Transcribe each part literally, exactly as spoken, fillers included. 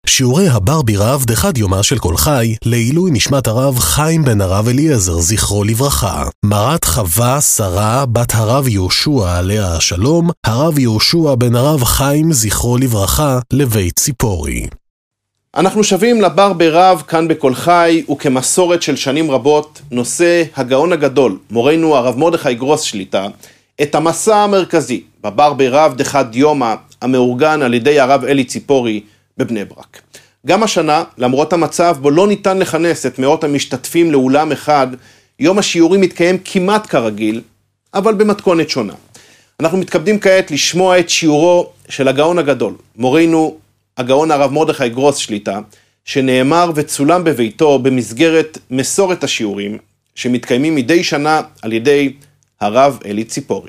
שיעורי הבר בירב דחד יומה של כל חי, לעילוי נשמת הרב חיים בן הרב אליעזר זכרו לברכה. מרת חווה שרה בת הרב יהושע עליה השלום, הרב יהושע בן הרב חיים זכרו לברכה לבית ציפורי. אנחנו שבים לבר בירב כאן בכל חי, וכמסורת של שנים רבות נושא הגאון הגדול, מורנו הרב מרדכי גרוס שליטה, את המסע המרכזי בבר בירב דחד יומא המאורגן על ידי הרב אלי ציפורי בבני ברק. גם השנה, למרות המצב בו לא ניתן לכנס את מאות המשתתפים לאולם אחד, יום השיעורים מתקיים כמעט כרגיל, אבל במתכונת שונה. אנחנו מתכבדים כעת לשמוע את שיעורו של הגאון הגדול, מורנו הגאון הרב מרדכי גרוס שליטה, שנאמר וצולם בביתו במסגרת מסורת השיעורים, שמתקיימים מדי שנה על ידי הרב אלי ציפורי.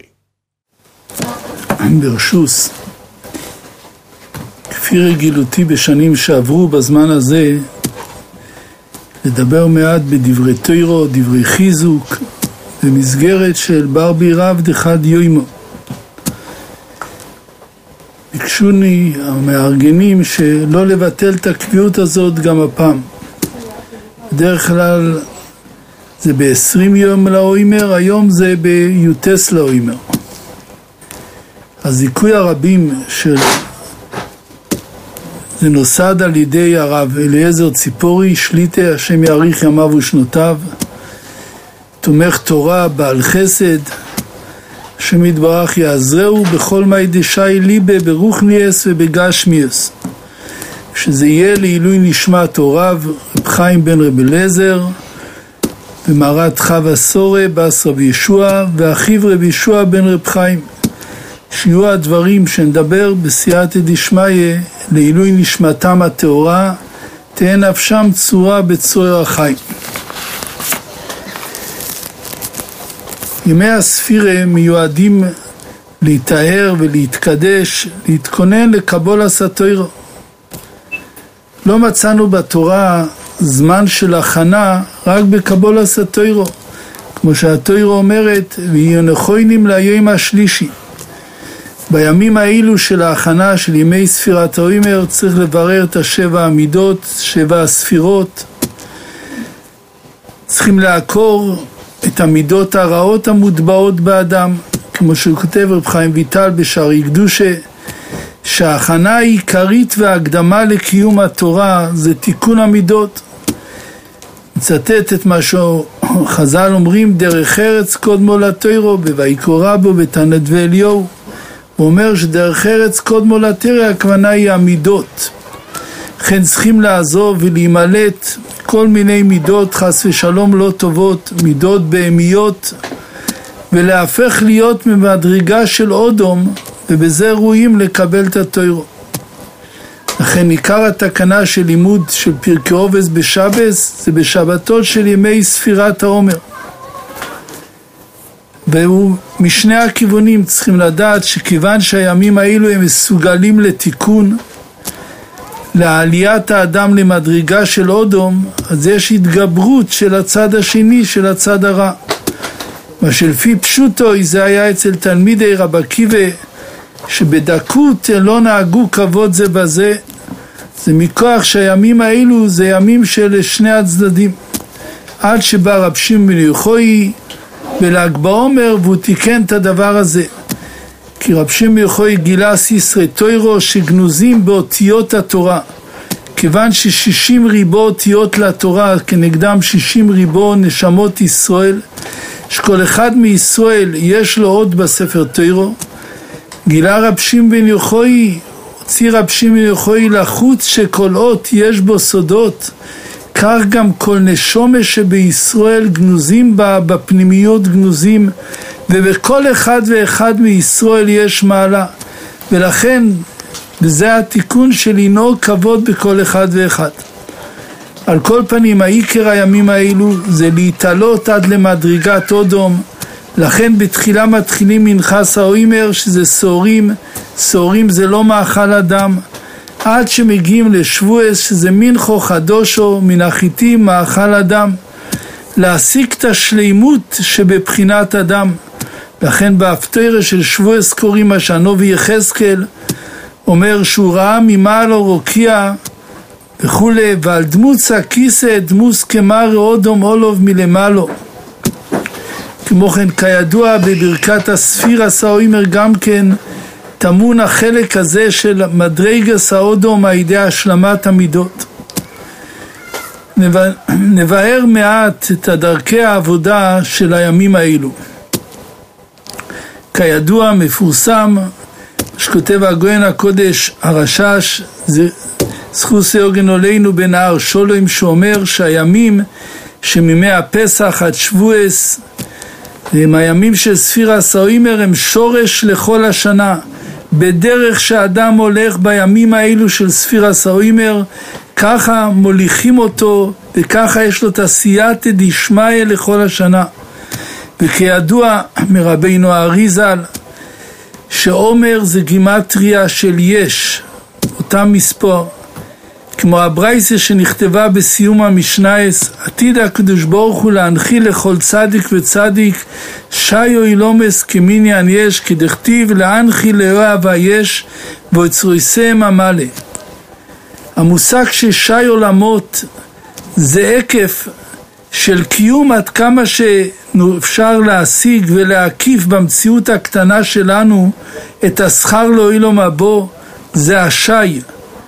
ברשוס, כפי רגילותי בשנים שעברו בזמן הזה, לדבר מעט בדברי תוירו, דברי חיזוק, במסגרת של בר בירב דחד יומו. ביקשוני המארגנים שלא לבטל את הקביעות הזאת גם הפעם. בדרך כלל זה ב-עשרים יום לאוימר, היום זה ביוטס לאוימר. הזיכוי הרבים של זה נוסד על ידי הרב אליעזר ציפורי שליטה, השם יאריך ימיו ושנותיו, תומך תורה, בעל חסד, השם יתברך יעזרהו בכל מי דשאי ליבה ברוחניאס ובגשמיאס, שזה יהיה לעילוי נשמת הוריו רב חיים בן רב אליעזר ומרת חווה סורה בס רב ישוע ואחיו רב ישוע בן רב חיים, שיהיו הדברים שנדבר בסייעתא דשמיא לעילוי נשמתם הטהורה, תהא נפשם צורה בצרור החיים. ימי הספירה מיועדים להתאר ולהתקדש, להתכונן לקבולת התורה. לא מצאנו בתורה זמן של הכנה רק בקבולת התורה, כמו שהתורה אומרת, ויהיו נכונים ליום השלישי. בימים האלו של ההכנה של ימי ספירת האוימר צריך לברר את השבע המידות, שבע הספירות. צריכים לעקור את המידות הרעות המוטבעות באדם, כמו שכותב רב חיים ויטל בשערי קדושה, שההכנה העיקרית וההקדמה לקיום התורה זה תיקון המידות. מצטט את מה שחז"ל אומרים, דרך ארץ קודמו לתורה, בויקרא רבו בתנדבי אליהו. הוא אומר שדרך ארץ קודמו לתורה, הכוונה היא המידות. לכן צריכים לעזוב ולהימלט כל מיני מידות חס ושלום לא טובות, מידות בהמיות, ולהפך להיות ממדרגה של אודום, ובזה ראויים לקבל את התורה. לכן עיקר התקנה של לימוד של פרקי אובס בשבס, זה בשבתות של ימי ספירת העומר. והוא משני הכיוונים צריכים לדעת שכיוון שהימים האלו הם מסוגלים לתיקון, לעליית האדם למדרגה של אודום, אז יש התגברות של הצד השני, של הצד הרע. מה שלפי פשוטו זה היה אצל תלמידי רב עקיבא, שבדקות לא נהגו כבוד זה בזה, זה מכוח שהימים האלו זה ימים של שני הצדדים. עד שבא רב שמעון בן יוחאי בל"ג בעומר והוא תיקן את הדבר הזה. כי רב שמעון בן יוחאי גילה סיסרי תוירו שגנוזים באותיות התורה. כיוון ששישים ריבו אותיות לתורה, כנגדם שישים ריבו נשמות ישראל, שכל אחד מישראל יש לו עוד בספר תוירו, גילה רב שמעון בן יוחאי, הוציא רב שמעון בן יוחאי לחוץ שכל אות יש בו סודות, כך גם כל נשומה שבישראל גנוזים בה, בפנימיות גנוזים, ובכל אחד ואחד מישראל יש מעלה. ולכן וזה התיקון של לנהוג כבוד בכל אחד ואחד. על כל פנים העיקר הימים האלו זה להתעלות עד למדרגת אודום. לכן בתחילה מתחילים מנחס האוימר שזה סורים, סורים זה לא מאכל אדם, עד שמגיעים לשבועס שזה מנחו חדושו, מן החיטים מאכל אדם, להשיג את השלימות שבבחינת אדם. לכן בהפטרה של שבועס קוראים השנובי יחזקאל, אומר שהוא ראה ממעל אורוקיע וכולי, ועל דמוס הכיסא דמוס כמר אודום אולוב מלמעלו. כמו כן, כידוע בברכת הספירס האוימר גם כן תמון החלק הזה של מדרגס האודום על ידי השלמת המידות. נבהר מעט את דרכי העבודה של הימים האלו. כידוע מפורסם שכותב הגויין הקודש הרשש זכוסי אוגן עלינו בנהר שולוים, שאומר שהימים שמימי הפסח עד שבועס הם הימים של ספירס האוימר, הם שורש לכל השנה. בדרך שאדם הולך בימים האלו של ספירס האוימר, ככה מוליכים אותו וככה יש לו תעשייתא דשמיא לכל השנה. וכידוע מרבינו האריז"ל שעומר זה גימטריה של יש, אותם מספר, כמו הברייסה שנכתבה בסיום המשנייס, עתיד הקדוש ברוך הוא להנחיל לכל צדיק וצדיק שיו אילומס כמיניין יש, כדכתיב להנחיל לאוהב היש ויצרויסם המלא. המושג ששי עולמות זה עקף של קיום עד כמה שאפשר להשיג ולהקיף במציאות הקטנה שלנו את השכר לא אילום הבא, זה השי.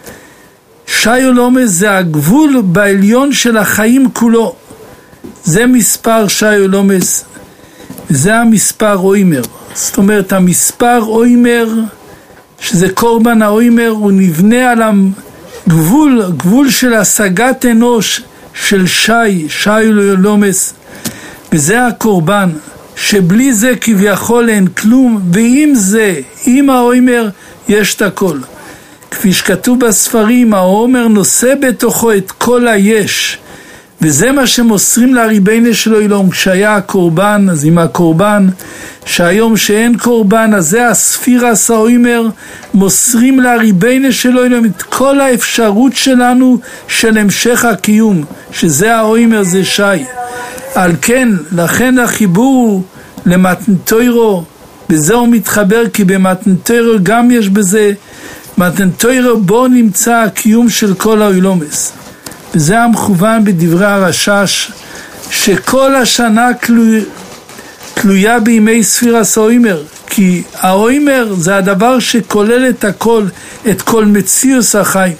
שי עולמס זה הגבול בעליון של החיים כולו, זה מספר שי עולמס, זה המספר אוימר. זאת אומרת המספר אוימר שזה קורבן האוימר, הוא נבנה על הגבול, גבול של השגת אנוש של שי, שי עולמס, וזה הקורבן שבלי זה כביכול אין כלום, ועם זה, עם האוימר יש את הכל. כפי שכתוב בספרים, האומר נושא בתוכו את כל היש, וזה מה שמוסרים לריביינו שלו אילום. כשהיה הקורבן, אז עם הקורבן, שהיום שאין קורבן, אז זה הספירס האוימר, מוסרים לריביינו שלו אילום את כל האפשרות שלנו של המשך הקיום, שזה האוימר, זה שי. על כן, לכן החיבור הוא למתן תוירו, בזה הוא מתחבר, כי במתן תוירו גם יש בזה, מתן תוירו בו נמצא הקיום של כל האילומס. וזה המכוון בדברי הרשש, שכל השנה תלוי, תלויה בימי ספירס האוימר, כי האוימר זה הדבר שכולל את הכל, את כל מציאוס החיים.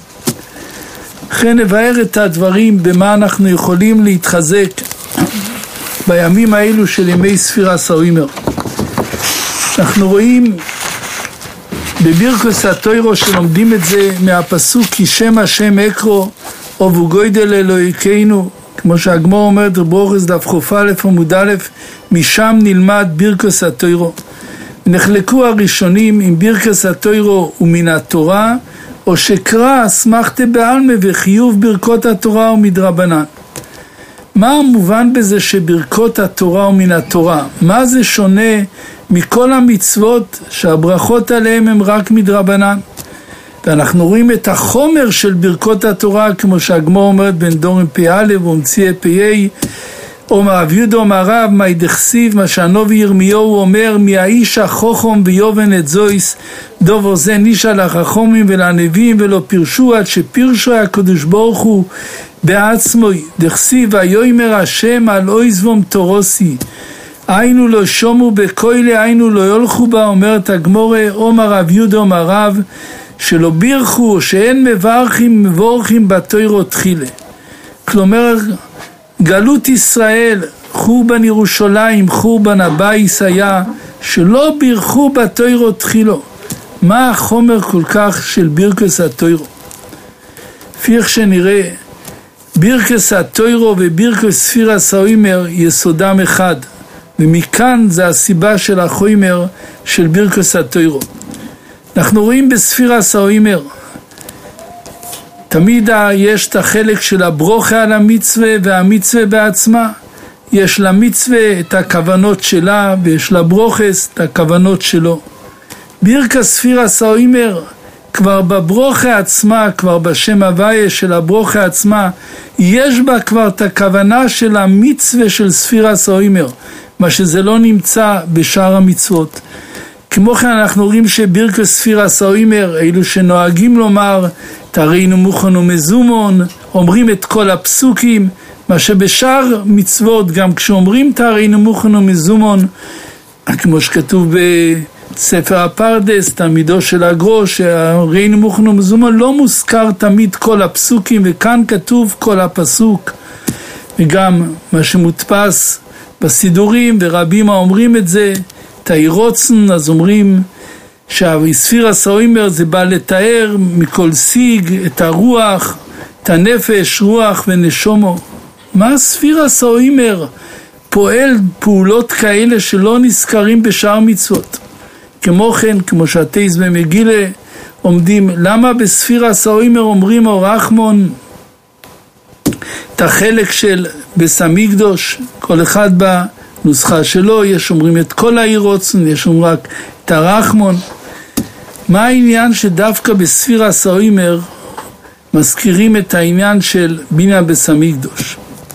לכן נבהר את הדברים במה אנחנו יכולים להתחזק בימים האלו של ימי ספירס האוימר. אנחנו רואים בבירכוס התוירו שלומדים את זה מהפסוק כי שם השם אקרו אובו גוידל אלוהינו, כמו שהגמור אומרת ברוכס דף חוף א' עמוד א', משם נלמד בירכוס התוירו. נחלקו הראשונים אם בירכוס התוירו הוא מן התורה או שקרא סמכת בעלמה וחיוב ברכות התורה ומדרבנן. מה המובן בזה שברכות התורה הוא מן התורה? מה זה שונה מכל המצוות שהברכות עליהם הם רק מדרבנן? ואנחנו רואים את החומר של ברכות התורה, כמו שהגמור אומרת בין דורם פי א' ומציא פי ה', אומר רב יהודה אומר רב, מה ידכסיב, מה שהנביא ירמיהו אומר, מהאיש החוכם ויובן את זויס, דובר זה נישא לחכמים ולנביאים ולא פירשו, עד שפירשו הקדוש ברוך הוא בעצמו, דכסיב ויאמר השם על אויזבום תורוסי, היינו לא שומו בקוילה, היינו לא יולכו בה, אומרת הגמורה, אומר רב יהודה אומר רב, שלא בירכו, שאין מברכים מבורכים בתוירו תחילה. כלומר, גלות ישראל, חורבן ירושלים, חורבן הבייס היה, שלא בירכו בתוירו תחילו. מה החומר כל כך של בירכס התוירו? לפי איך שנראה, בירכס התוירו ובירכס ספירס האוימר יסודם אחד, ומכאן זה הסיבה של החומר של בירכס התוירו. אנחנו רואים בספירס האוימר, תמיד יש את החלק של הברוכה על המצווה והמצווה בעצמה. יש למצווה את הכוונות שלה ויש לברוכס את הכוונות שלו. בירכס ספירס האוימר, כבר בברוכה עצמה, כבר בשם הוויה של הברוכה עצמה, יש בה כבר את הכוונה של המצווה של ספירס האוימר, מה שזה לא נמצא בשאר המצוות. כמו כן אנחנו רואים שברכות ספירס האוימר, אלו שנוהגים לומר תראינו מוכן ומזומון, אומרים את כל הפסוקים, מה שבשאר מצוות גם כשאומרים תראינו מוכן ומזומון, כמו שכתוב בספר הפרדס, תלמידו של הגרו, שהראינו מוכן ומזומון לא מוזכר תמיד כל הפסוקים, וכאן כתוב כל הפסוק, וגם מה שמודפס בסידורים, ורבים האומרים את זה, תאירוצן, אז אומרים שהספירס האוימר זה בא לתאר מכל סיג את הרוח, את הנפש, רוח ונשומו. מה הספירס האוימר פועל פעולות כאלה שלא נזכרים בשאר מצוות? כמו כן, כמו שהטייס במגילה עומדים, למה בספירס האוימר אומרים או רחמון את החלק של בית המקדש, כל אחד בנוסחה שלו, יש אומרים את כל האירוצן, יש אומרים רק את הרחמון. מה העניין שדווקא בספירס האוימר מזכירים את העניין של בניין בית המקדש?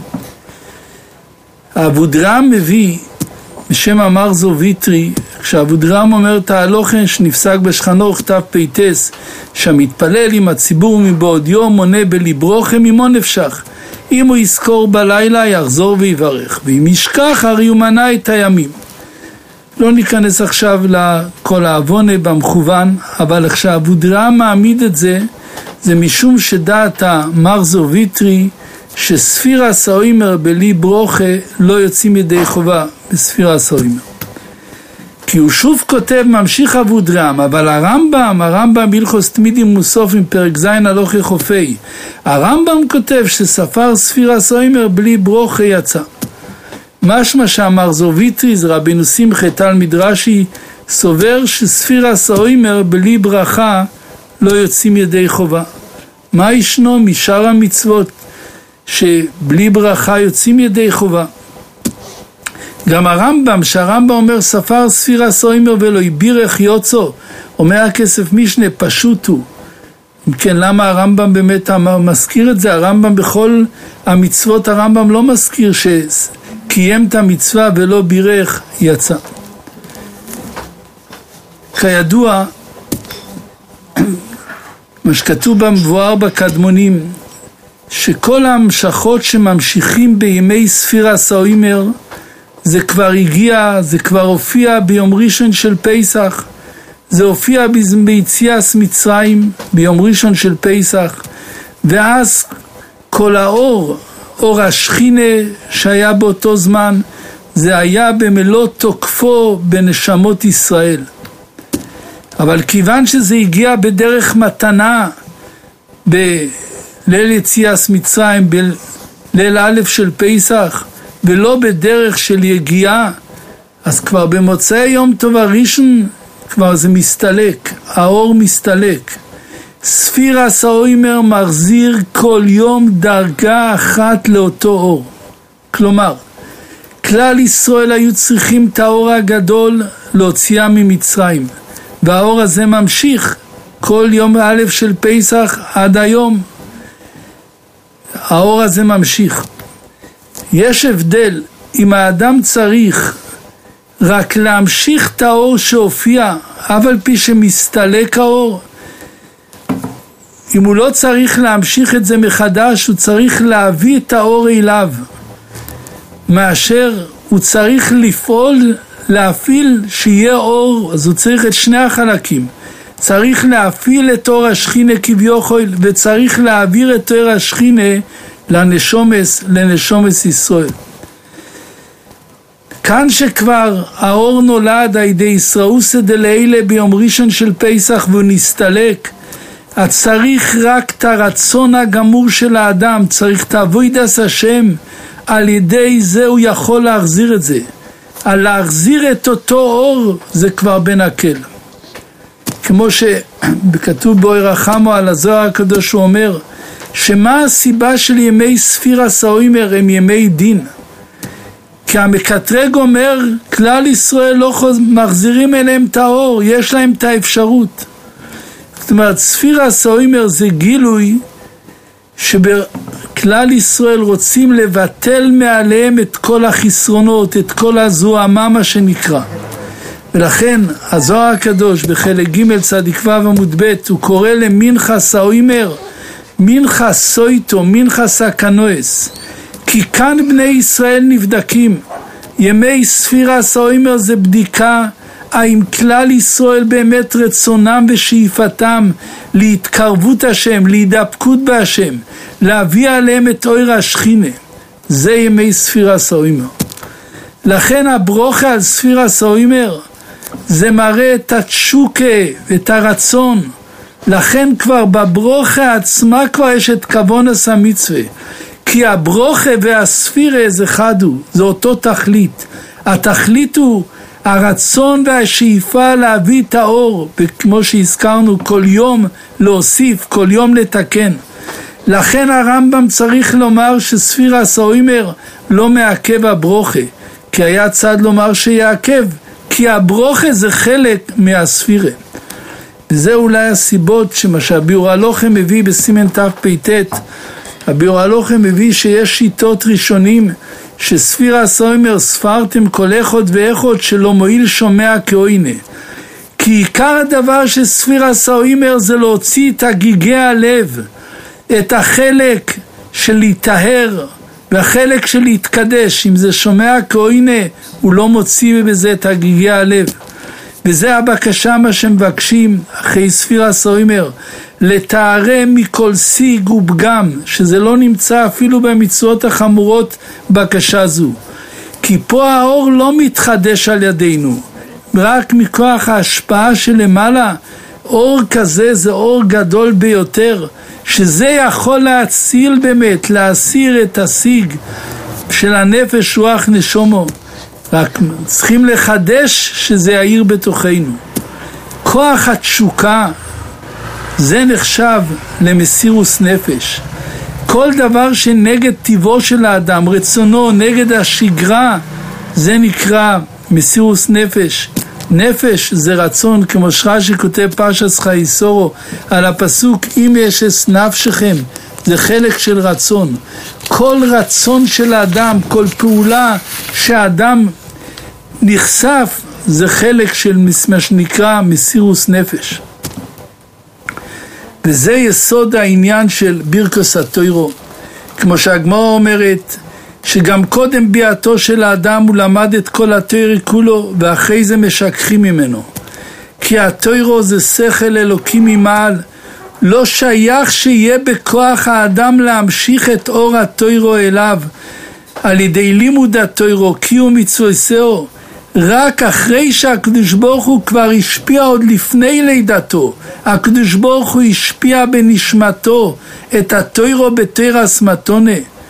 האבודרם מביא בשם המרזו ויטרי, כשאבודרם אומר תהלוכן שנפסק בשכנו כתב פייטס, שהמתפלל עם הציבור מבעוד יום מונה בליברוכם עמו נפשך, אם הוא יזכור בלילה יחזור ויברך, ואם ישכח הרי הוא מנה את הימים. לא ניכנס עכשיו לכל העוונה במכוון, אבל כשאבודרם מעמיד את זה, זה משום שדעת המרזו ויטרי, שספירס האוימר בלי ברוכה לא יוצאים ידי חובה בספירס האוימר. כי הוא שוב כותב, ממשיך אבודרם, אבל הרמב"ם, הרמב"ם בהלכות תמידים מוסופים פרק ז' הלוכי חופי, הרמב"ם כותב שספר ספירס האוימר בלי ברוכה יצא. משמע שאמר זוביטריז רבינו שמחה תלמיד רש"י סובר שספירס האוימר בלי ברכה לא יוצאים ידי חובה. מה ישנו משאר המצוות שבלי ברכה יוצאים ידי חובה? גם הרמב"ם, שהרמב"ם אומר ספר ספירס האוימר ולא יבירך יוצא, אומר הכסף משנה פשוט הוא. כן, למה הרמב"ם באמת מזכיר את זה? הרמב"ם בכל המצוות, הרמב"ם לא מזכיר שקיים את המצווה ולא בירך יצא. כידוע, מה שכתוב במבואר בקדמונים, שכל המשכות שממשיכים בימי ספירס האוימר, זה כבר הגיע, זה כבר הופיע ביום ראשון של פסח, זה הופיע ביציאת מצרים ביום ראשון של פסח, ואז כל האור, אור השכינה שהיה באותו זמן, זה היה במלוא תוקפו בנשמות ישראל. אבל כיוון שזה הגיע בדרך מתנה בליל יציאת מצרים, בליל א' של פסח, ולא בדרך של יגיעה, אז כבר במוצאי יום טוב הראשון כבר זה מסתלק, האור מסתלק. ספירס האוימר מחזיר כל יום דרגה אחת לאותו אור. כלומר, כלל ישראל היו צריכים את האור הגדול להוציאם ממצרים, והאור הזה ממשיך כל יום א' של פסח עד היום. האור הזה ממשיך. יש הבדל אם האדם צריך רק להמשיך את האור שהופיע, אבל פי שמסתלק האור, אם הוא לא צריך להמשיך את זה מחדש, הוא צריך להביא את האור אליו, מאשר הוא צריך לפעול, להפעיל שיהיה אור, אז הוא צריך את שני החלקים. צריך להפעיל את אור השכינה כביכול, וצריך להעביר את אור השכינה לנשומס, לנשומס ישראל. כאן שכבר האור נולד על ידי ישראוסא דלילה ביום ראשון של פסח והוא נסתלק, אז צריך רק את הרצון הגמור של האדם, צריך את עבודת השם, על ידי זה הוא יכול להחזיר את זה. על להחזיר את אותו אור זה כבר בנקל. כמו שכתוב בו רחמו על הזוהר הקדוש, הוא אומר שמה הסיבה של ימי ספירס האוימר הם ימי דין? כי המקטרג אומר כלל ישראל לא מחזירים אליהם את האור, יש להם את האפשרות. זאת אומרת, ספירס האוימר זה גילוי שבכלל ישראל רוצים לבטל מעליהם את כל החסרונות, את כל הזוהמה מה שנקרא. ולכן הזוהר הקדוש בחלק ג' צדיק ו' עמוד ב' הוא קורא למינכה סאוימר, מינכה סויטו, מינכה סקנוס, כי כאן בני ישראל נבדקים. ימי ספירה סאוימר זה בדיקה האם כלל ישראל באמת רצונם ושאיפתם להתקרבות השם, להידבקות בהשם, להביא עליהם את אור השכינה. זה ימי ספירה סאוימר. לכן הברוכה על ספירה סאוימר זה מראה את התשוקה, את הרצון. לכן כבר בברוכה עצמה כבר יש את כוונס המצווה. כי הברוכה והספירה זה אחד הוא, זה אותו תכלית. התכלית הוא הרצון והשאיפה להביא את האור, וכמו שהזכרנו כל יום להוסיף, כל יום לתקן. לכן הרמב"ם צריך לומר שספירה סאוימר לא מעכב הברוכה, כי היה צד לומר שיעכב, כי הברוכה זה חלק מהספירה. וזה אולי הסיבות שמה שהביאור הלוחם מביא בסימן תפ"ט. הביאור הלוחם מביא שיש שיטות ראשונים שספירה סאוימר ספרתם כל אחד ואחד שלא מועיל שומע כאוינה. כי עיקר הדבר של ספירה סאוימר זה להוציא את הגיגי הלב, את החלק של להיטהר והחלק של להתקדש. אם זה שומע כאוינה הוא לא מוציא בזה את הגיגי הלב. וזה הבקשה מה שמבקשים אחרי ספירה סאוימר, לתארם מכל שיג ופגם, שזה לא נמצא אפילו במצוות החמורות בקשה זו. כי פה האור לא מתחדש על ידינו, רק מכוח ההשפעה שלמעלה. אור כזה זה אור גדול ביותר, שזה יכול להציל באמת, להסיר את השיג של הנפש רוח נשומו. רק צריכים לחדש שזה יאיר בתוכנו. כוח התשוקה זה נחשב למסירוס נפש. כל דבר שנגד טבעו של האדם, רצונו, נגד השגרה, זה נקרא מסירוס נפש. נפש זה רצון, כמו שרש"י כותב פרשת חייסורו על הפסוק אם יש את נפשכם, זה חלק של רצון. כל רצון של האדם, כל פעולה שהאדם נחשף, זה חלק של מה שנקרא מסירוס נפש. וזה יסוד העניין של ברכות התורה. כמו שהגמרא אומרת, שגם קודם ביאתו של האדם הוא למד את כל התורה כולו, ואחרי זה משכחים ממנו. כי התורה זה שכל אלוקי ממעל, לא שייך שיהיה בכוח האדם להמשיך את אור התורה אליו, על ידי לימוד התורה, קיום מצוותיו, רק אחרי שהקדוש ברוך הוא כבר השפיע עוד לפני לידתו. הקדוש ברוך הוא השפיע בנשמתו את התורה בתרס מתונה.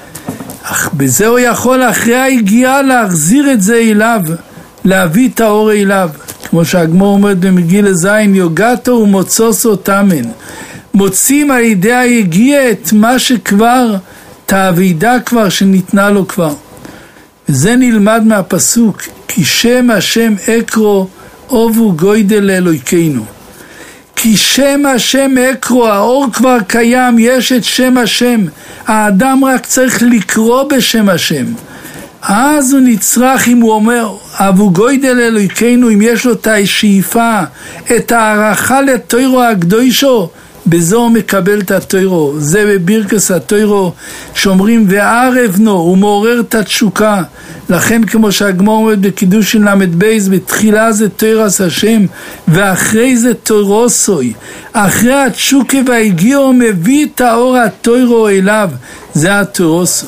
אך בזה הוא יכול אחרי ההגיעה להחזיר את זה אליו, להביא את האור אליו. כמו שהגמרא אומרת במגילה זין, יוגתו ומוצוסו תמן. מוצאים על ידי ההגיע את מה שכבר, את האבידה כבר שניתנה לו כבר. וזה נלמד מהפסוק, כי שם השם אקרו אובו גוידל אלוהינו. כי שם השם אקרו, האור כבר קיים, יש את שם השם, האדם רק צריך לקרוא בשם השם. אז הוא נצרך, אם הוא אומר אבו גוידל אלוהינו, אם יש לו את השאיפה, את הערכה לתורה הקדושו, בזו הוא מקבל את התורה. זה בברכת התורה שאומרים וערב נו, הוא מעורר את התשוקה. לכן כמו שהגמרא אומרת בקידוש למד בייס, בתחילה זה תורס השם ואחרי זה תורוסוי. אחרי התשוקה והגיע הוא מביא את האור התורה אליו, זה התורוסו.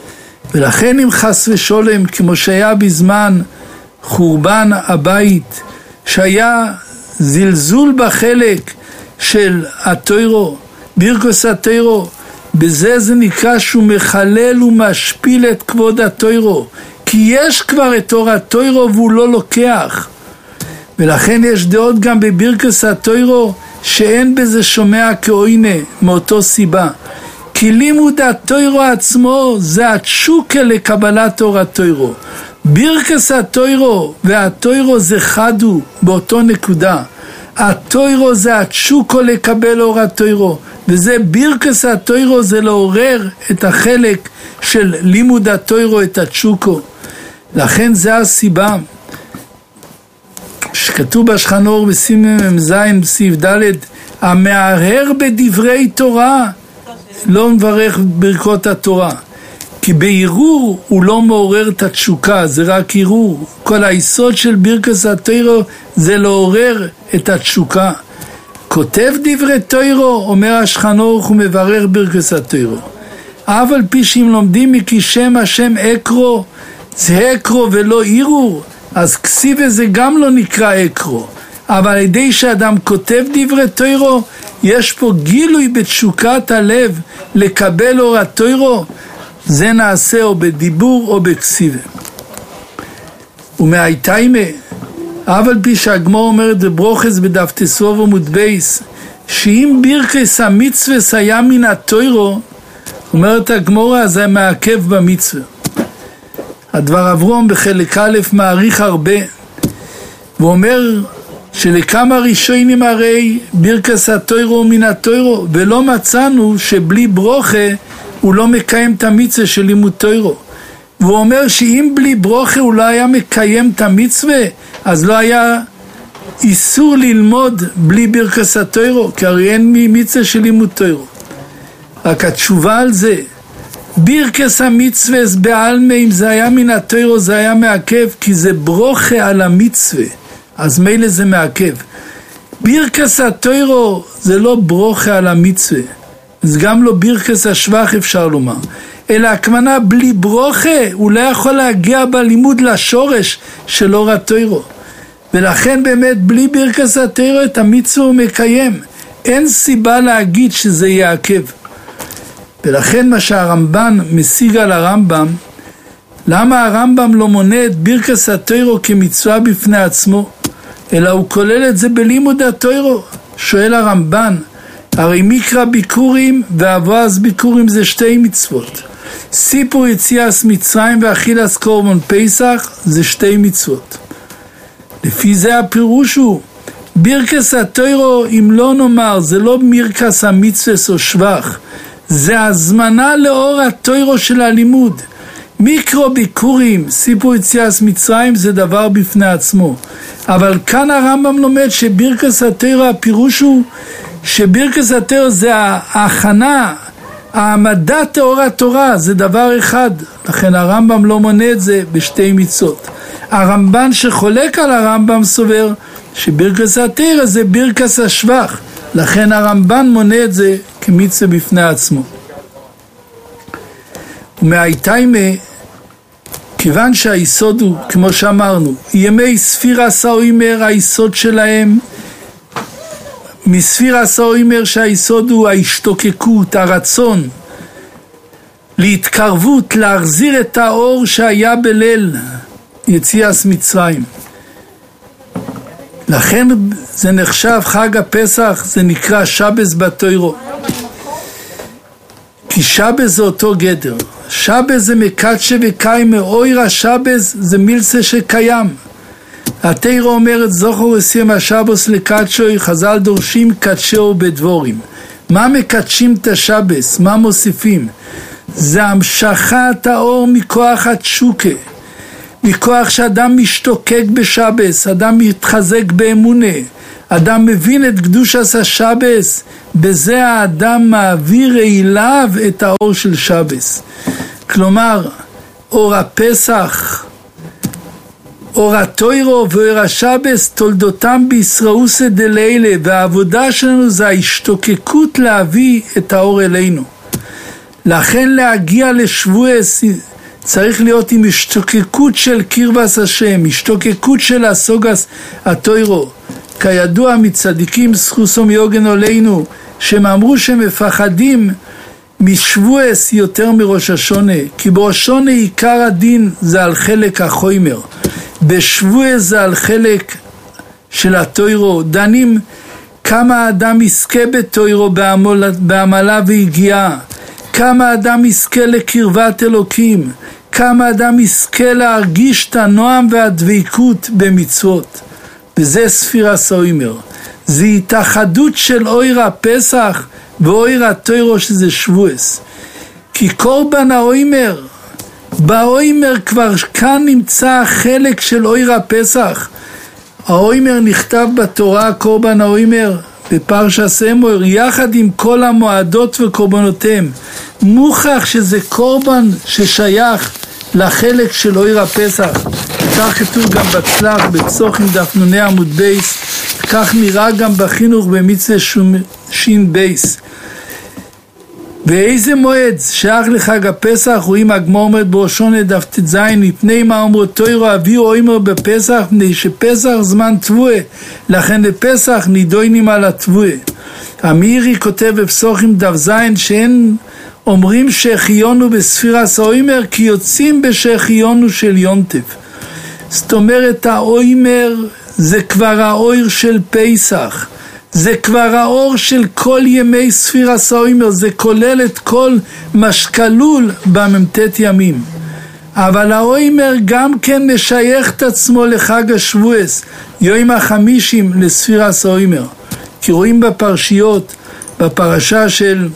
ולכן אם חס ושולם, כמו שהיה בזמן חורבן הבית, שהיה זלזול בחלק של התורה, ברכות התורה, בזה זה נקרא שהוא מחלל ומשפיל את כבוד התורה, כי יש כבר את אור התורה והוא לא לוקח. ולכן יש דעות גם בברכות התורה שאין בזה שומע כאוינה, מאותו סיבה. כי לימוד התורה עצמו זה התשוקה לקבלת אור התורה. ברכות התורה והתורה זה חדו באותו נקודה. התורה זה התשוקה לקבל אור התורה, וזה ברכות התורה זה לעורר את החלק של לימוד התורה, את התשוקה. לכן זה הסיבה. שכתוב בשולחן אור בסימן זין בסעיף ד' המהרהר בדברי תורה לא מברך ברכות התורה, כי בערעור הוא לא מעורר את התשוקה, זה רק ערעור. כל היסוד של ברכת התורה זה לעורר את התשוקה. כותב דברי תורה, אומר השולחן אור, הוא מברך ברכת התורה. אבל פי שאם לומדים מכי שם השם אקרו, זה אקרו ולא ערעור, אז כסיבה זה גם לא נקרא אקרו. אבל על ידי שאדם כותב דברי תורה, יש פה גילוי בתשוקת הלב לקבל אור התורה, זה נעשה או בדיבור או בכסיבה. ומהייתיימה, אבל פי שהגמור אומרת בברוכס בדף תסוב עמוד בייס, שאם ברכס המצווה היה מן התורה, אומרת הגמורה, זה מעכב במצווה. הדבר אברום בחלק א' מעריך הרבה, ואומר שלכמה ראשונים הרי ברכס התורה מן התורה, ולא מצאנו שבלי ברוכה הוא לא מקיים את המצווה של לימוד תורה. והוא אומר שאם בלי ברוכה הוא לא היה מקיים את המצווה, אז לא היה איסור ללמוד בלי ברכס התורה, כי הרי אין מצווה של לימוד תורה. רק התשובה על זה, ברכס המצווה בעלמא, אם זה היה מן התורה זה היה מעכב, כי זה ברוכה על המצווה, אז מילא זה מעכב. ברכס התורה זה לא ברוכה על המצווה, זה גם לא ברכס השבח אפשר לומר, אלא הכוונה בלי ברוכה הוא לא יכול להגיע בלימוד לשורש של אור התורה, ולכן באמת בלי ברכס התורה את המצווה הוא מקיים, אין סיבה להגיד שזה יעכב. ולכן מה שהרמב"ן משיג על הרמב"ם, למה הרמב"ם לא מונה את ברכס התורה כמצווה בפני עצמו, אלא הוא כולל את זה בלימוד התורה? שואל הרמב"ן, הרי מקרא ביקורים ואבואס ביקורים זה שתי מצוות. סיפור יציאת מצרים ואכילת קורבן פסח זה שתי מצוות. לפי זה הפירוש הוא, ברכס התורה, אם לא נאמר, זה לא ברכס המצווה או שבח, זה הזמנה לאור התורה של הלימוד. מיקרו ביקורים, סיפור יציאת מצרים זה דבר בפני עצמו. אבל כאן הרמב"ם לומד שברכס התורה, הפירוש הוא שברכס התורה זה ההכנה, העמדת אור התורה, זה דבר אחד. לכן הרמב"ם לא מונה את זה בשתי מצוות. הרמב"ן שחולק על הרמב"ם סובר שברכס התורה זה ברכס השבח, לכן הרמב"ן מונה את זה כמצווה בפני עצמו. ומהייתיימה, כיוון שהיסוד הוא, כמו שאמרנו, ימי ספירה סאוימר, היסוד שלהם, מספירה סאוימר שהיסוד הוא ההשתוקקות, הרצון, להתקרבות, להחזיר את האור שהיה בליל יציאת מצרים. לכן זה נחשב חג הפסח, זה נקרא שבס בתורה. כי שבס זה אותו גדר. שבס זה מקדשה וקיימה, אויר השבס זה מילסה שקיים. התורה אומרת זוכר עשרים השבס לקדשוי, חז"ל דורשים קדשהו בדבורים. מה מקדשים את השבס? מה מוסיפים? זה המשכת האור מכוח התשוקה, מכוח שאדם משתוקק בשבס, אדם מתחזק באמונה, אדם מבין את קדושת השבס, בזה האדם מעביר אליו את האור של שבס. כלומר, אור הפסח, אור התורה ואור השבס תולדותם בישראוסא דלילה, והעבודה שלנו זה ההשתוקקות להביא את האור אלינו. לכן להגיע לשבועס צריך להיות עם השתוקקות של קרבס השם, השתוקקות של הסוגס התורה. כידוע מצדיקים זכוסום יוגן עלינו, שהם אמרו שמפחדים משבועס יותר מראש השונה, כי בראש השונה עיקר הדין זה על חלק החומר, בשבועס זה על חלק של התורה. דנים כמה אדם יזכה בתורה בעמלה והגיעה, כמה אדם יזכה לקרבת אלוקים, כמה אדם יזכה להרגיש את הנועם והדביקות במצוות. וזה ספירה סאוימר, זה התאחדות של אויר הפסח ואויר התורה שזה שבועס. כי קורבן האוימר, באוימר כבר כאן נמצא החלק של אויר הפסח. האוימר נכתב בתורה, קורבן האוימר, בפרשת אמור, יחד עם כל המועדות וקורבנותיהם. מוכח שזה קורבן ששייך לחלק של אויר הפסח. כך כתוב גם בצלח, בפסוחים דף נוני עמוד בייס, כך נראה גם בחינוך במצווה שין בייס. ואיזה מועד שייך לחג הפסח? רואים הגמור אומרת בראשון דף ט"ז, מפני מה אומרו תוירו הביאו אוימר בפסח, מפני שפסח זמן תבואה, לכן לפסח נידוינים על התבואה. המאירי כותב בפסוחים דף ז' שאין אומרים שהחיונו בספירס האוימר כי יוצאים בשהחיונו של יונטב. זאת אומרת האוימר זה כבר האויר של פסח, זה כבר האור של כל ימי ספירס האוימר, זה כולל את כל משקלול בממתת ימים. אבל האוימר גם כן משייך את עצמו לחג השבועס, יום החמישים לספירס האוימר. כי רואים בפרשיות, בפרשה של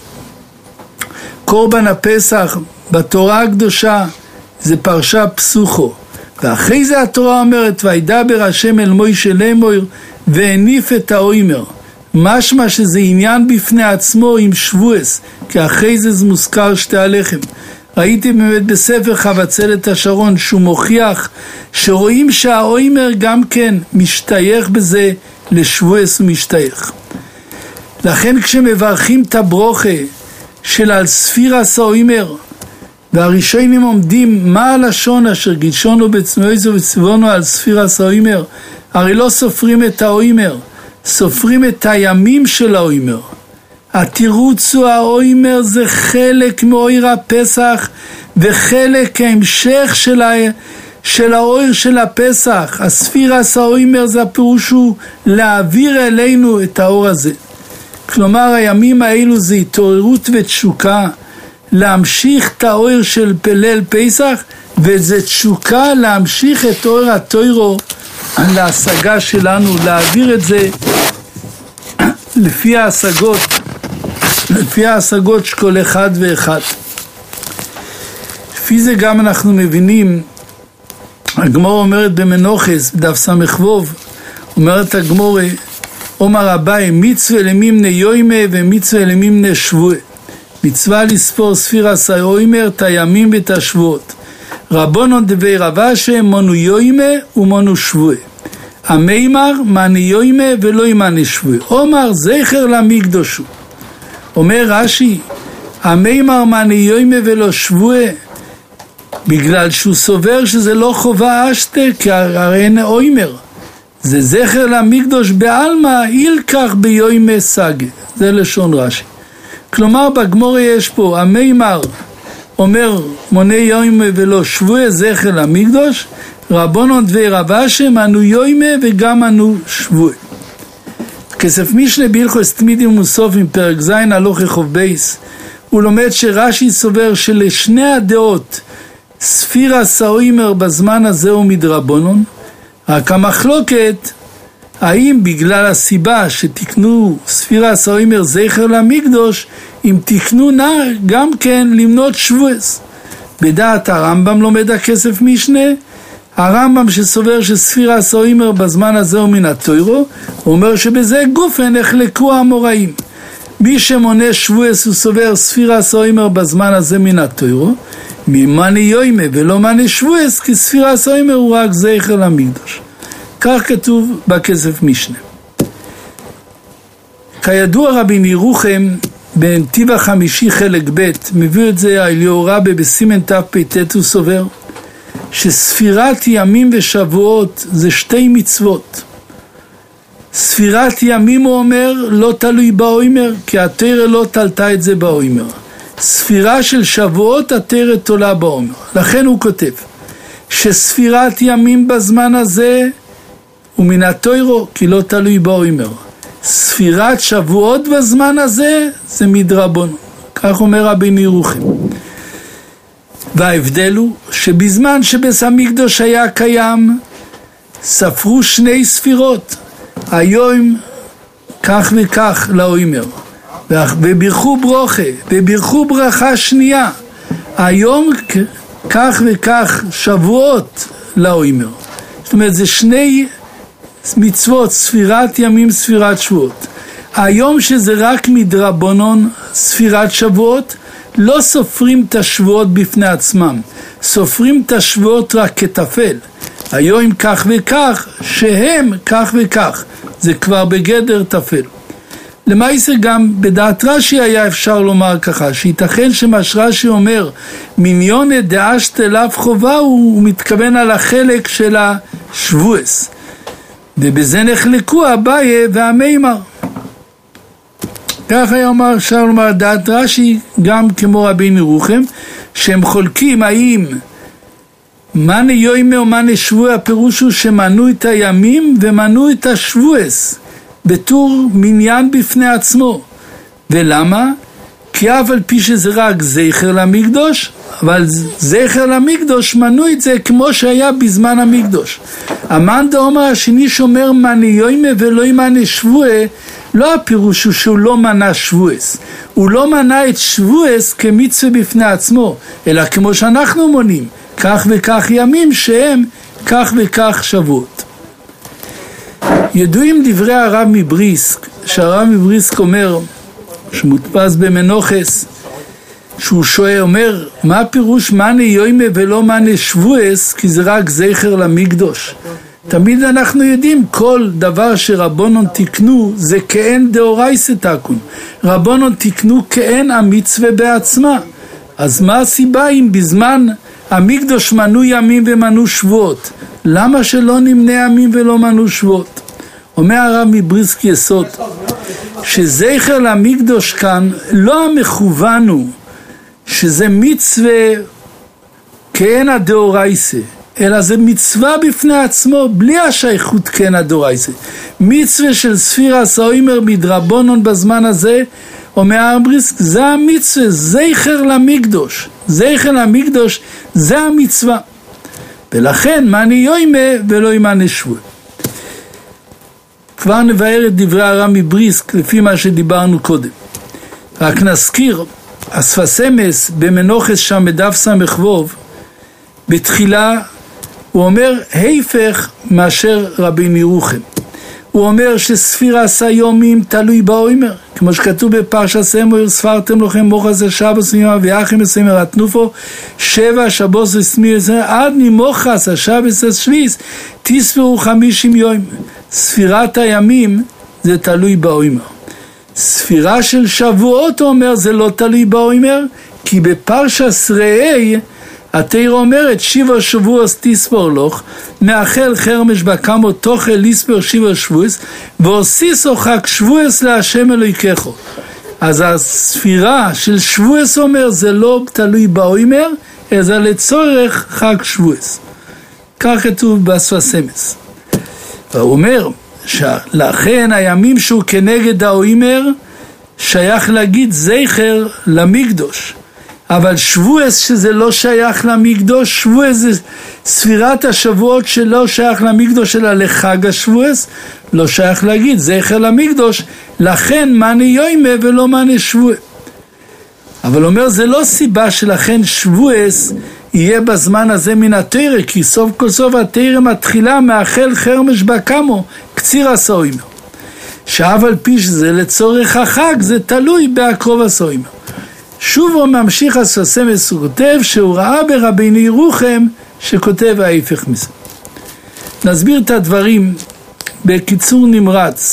קורבן הפסח, בתורה הקדושה, זה פרשה פסוחו. ואחרי זה התורה אומרת, וידבר השם אל מוישה לאמור, והניף את האוימר. משמע שזה עניין בפני עצמו עם שבועס, כי אחרי זה זה מוזכר שתי הלחם. ראיתי באמת בספר חבצלת השרון שהוא מוכיח שרואים שהאוימר גם כן משתייך בזה לשבועס ומשתייך. לכן כשמברכים את הברוכה של על ספירס האוימר, והראשונים עומדים מה הלשון אשר גידשונו בצמאויזו וצבונו על ספירס האוימר, הרי לא סופרים את האוימר, סופרים את הימים של האוימר. התירוץ הוא האוימר זה חלק מאויר הפסח וחלק ההמשך של, ה... של האויר של הפסח. הספירס האוימר זה הפירוש הוא להעביר אלינו את האור הזה. כלומר הימים האלו זה התעוררות ותשוקה להמשיך את האויר של פלל פסח, וזה תשוקה להמשיך את אויר התוירו להשגה שלנו, להעביר את זה לפי ההשגות, לפי ההשגות של כל אחד ואחד. לפי זה גם אנחנו מבינים, הגמור אומרת במנוחס, בדף סמ"ך, אומרת הגמור, אומר אביי, מצווה למימנה יוימה ומצווה למימנה שבועה. מצווה לספור ספירס האוימר, את הימים ואת השבועות. רבונון דבי רבשה, מונו יוימה ומונו שבועה. המימר מני יוימה ולא ימני שבועה. אומר זכר למקדושו. אומר רש"י, המימר מני יוימה ולא שבועה, בגלל שהוא סובר שזה לא חובה אשתה, כי הרי אין אוימר. זה זכר למקדוש בעלמא, ילקח ביוימה סגה. זה לשון רש"י. כלומר בגמור יש פה, המימר אומר מונה יוימה ולא שבועה, זכר למקדוש, רבונון דבי רבשה, מנו יוימה וגם מנו שבועה. כסף משנה בהלכות תמידים ומוסופים, פרק ז' הלוך רחוב בייס, הוא לומד שרש"י סובר שלשני הדעות ספירס האוימר בזמן הזה הוא מדרבונון, רק המחלוקת האם בגלל הסיבה שתקנו ספירס האוימר זכר למקדוש, אם תקנו נע גם כן למנות שבועס. בדעת הרמב"ם לומד הכסף משנה, הרמב"ם שסובר שספירס האוימר בזמן הזה הוא מן התוירו, הוא אומר שבזה גופן החלקו האמוראים. מי שמונה שבועס הוא סובר ספירס האוימר בזמן הזה מן התוירו, ממני יוימה ולא מני שבועס, כי ספירס האוימר הוא רק זכר למקדוש. כך כתוב בכסף משנה. כידוע רבי ירוחם בנתיב החמישי חלק ב' מביא את זה אליהו רבי בסימן תפ"ט, הוא סובר שספירת ימים ושבועות זה שתי מצוות. ספירת ימים הוא אומר לא תלוי באוימר, כי התורה לא תלתה את זה באוימר. ספירה של שבועות התורה תולה באוימר. לכן הוא כותב שספירת ימים בזמן הזה הוא מן התורה, כי לא תלוי באוימר. ספירת שבועות בזמן הזה זה מדרבון. כך אומר רבי ירוחם. וההבדל הוא שבזמן שבית המקדוש היה קיים ספרו שני ספירות, היום כך וכך לאוימר, ובירכו ברוכה ובירכו ברכה שנייה, היום כך וכך שבועות לאוימר. זאת אומרת זה שני מצוות, ספירת ימים, ספירת שבועות. היום שזה רק מדרבנון ספירת שבועות, לא סופרים את השבועות בפני עצמם, סופרים את השבועות רק כתפל. היום כך וכך, שהם כך וכך, זה כבר בגדר תפל. למעשה גם בדעת רש"י היה אפשר לומר ככה, שייתכן שמה שרש"י אומר, מיניונה דאשת אליו חובה, הוא מתכוון על החלק של השבועס. ובזה נחלקו אביי והמימר. כך היה אומר, אפשר לומר, דעת רש"י, גם כמו רבינו ירוחם, שהם חולקים האם מנה יוימה או מנה שבוע, הפירוש הוא שמנו את הימים ומנו את השבועס, בתור מניין בפני עצמו. ולמה? כי אף על פי שזה רק זכר למקדוש, אבל זכר למקדוש מנו את זה כמו שהיה בזמן המקדוש. המאן דאמר השני שאומר מנה יוימה ולא מנה שבוע, לא הפירוש הוא שהוא לא מנה שבועס, הוא לא מנה את שבועס כמצווה בפני עצמו, אלא כמו שאנחנו מונים, כך וכך ימים שהם כך וכך שבועות. ידועים דברי הרב מבריסק, שהרב מבריסק אומר, שמודפס במנוחס, שהוא שואל, אומר, מה הפירוש מנה יוימה ולא מנה שבועס, כי זה רק זכר למקדוש. תמיד אנחנו יודעים, כל דבר שרבונון תקנו, זה כאין דאורייסא תקון. רבונון תקנו כאין המצווה בעצמה. אז מה הסיבה אם בזמן המקדוש מנו ימים ומנו שבועות? למה שלא נמנה ימים ולא מנו שבועות? אומר הרב מבריסק יסוד, שזכר למקדוש כאן לא המכוון הוא שזה מצווה כאין הדאורייסא, אלא זה מצווה בפני עצמו, בלי השייכות כאין הדאורייסא. מצווה של ספירס האומר מדרבנון בזמן הזה, אומר הרב מבריסק, זה המצווה, זכר למקדוש. זכר למקדוש זה המצווה. ולכן מנה יוימה ולא מנה שבוע. כבר נבהר את דברי הרב מבריסק לפי מה שדיברנו קודם. רק נזכיר, הספסמס במנוחס שם בדף סמ"ו, בתחילה הוא אומר היפך מאשר רבינו ירוחם. הוא אומר שספירס היומים תלוי באוימר, כמו שכתוב בפרשת סמואל, ספרתם לכם מוחס השבוס ויום ויחם הסמר התנופו, שבע שבוס וסמיר עד ממוחס השבוס השביס תספרו חמישים יום. ספירת הימים זה תלוי באוימר. ספירה של שבועות אומר זה לא תלוי באוימר, כי בפרשת ראה התורה אומרת שבע שבועות תספור לך, מאחל חרמש בקמו תוכל לספור שבע שבועות, והוסיסו חג שבועות להשם אלוהיכך. אז הספירה של שבועות אומר זה לא תלוי באוימר, אלא לצורך חג שבועות. כך כתוב בספסמס. הוא אומר שלכן הימים שהוא כנגד האוימר שייך להגיד זכר למקדוש. אבל שבועס שזה לא שייך למקדוש, שבועס זה ספירת השבועות שלא שייך למקדוש אלא לחג השבועס, לא שייך להגיד זכר למקדוש, לכן מנה יוימה ולא מנה שבוע. אבל אומר זה לא סיבה שלכן שבועס יהיה בזמן הזה מן התורה, כי סוף כל סוף התורה מתחילה מאחל חרמש בקמו, קציר הסוימר. שאף על פי שזה לצורך החג, זה תלוי בהקרוב הסוימר. שוב הוא ממשיך הספסמס, הוא כותב שהוא ראה ברבינו ירוחם שכותב ההפך מזה. נסביר את הדברים בקיצור נמרץ.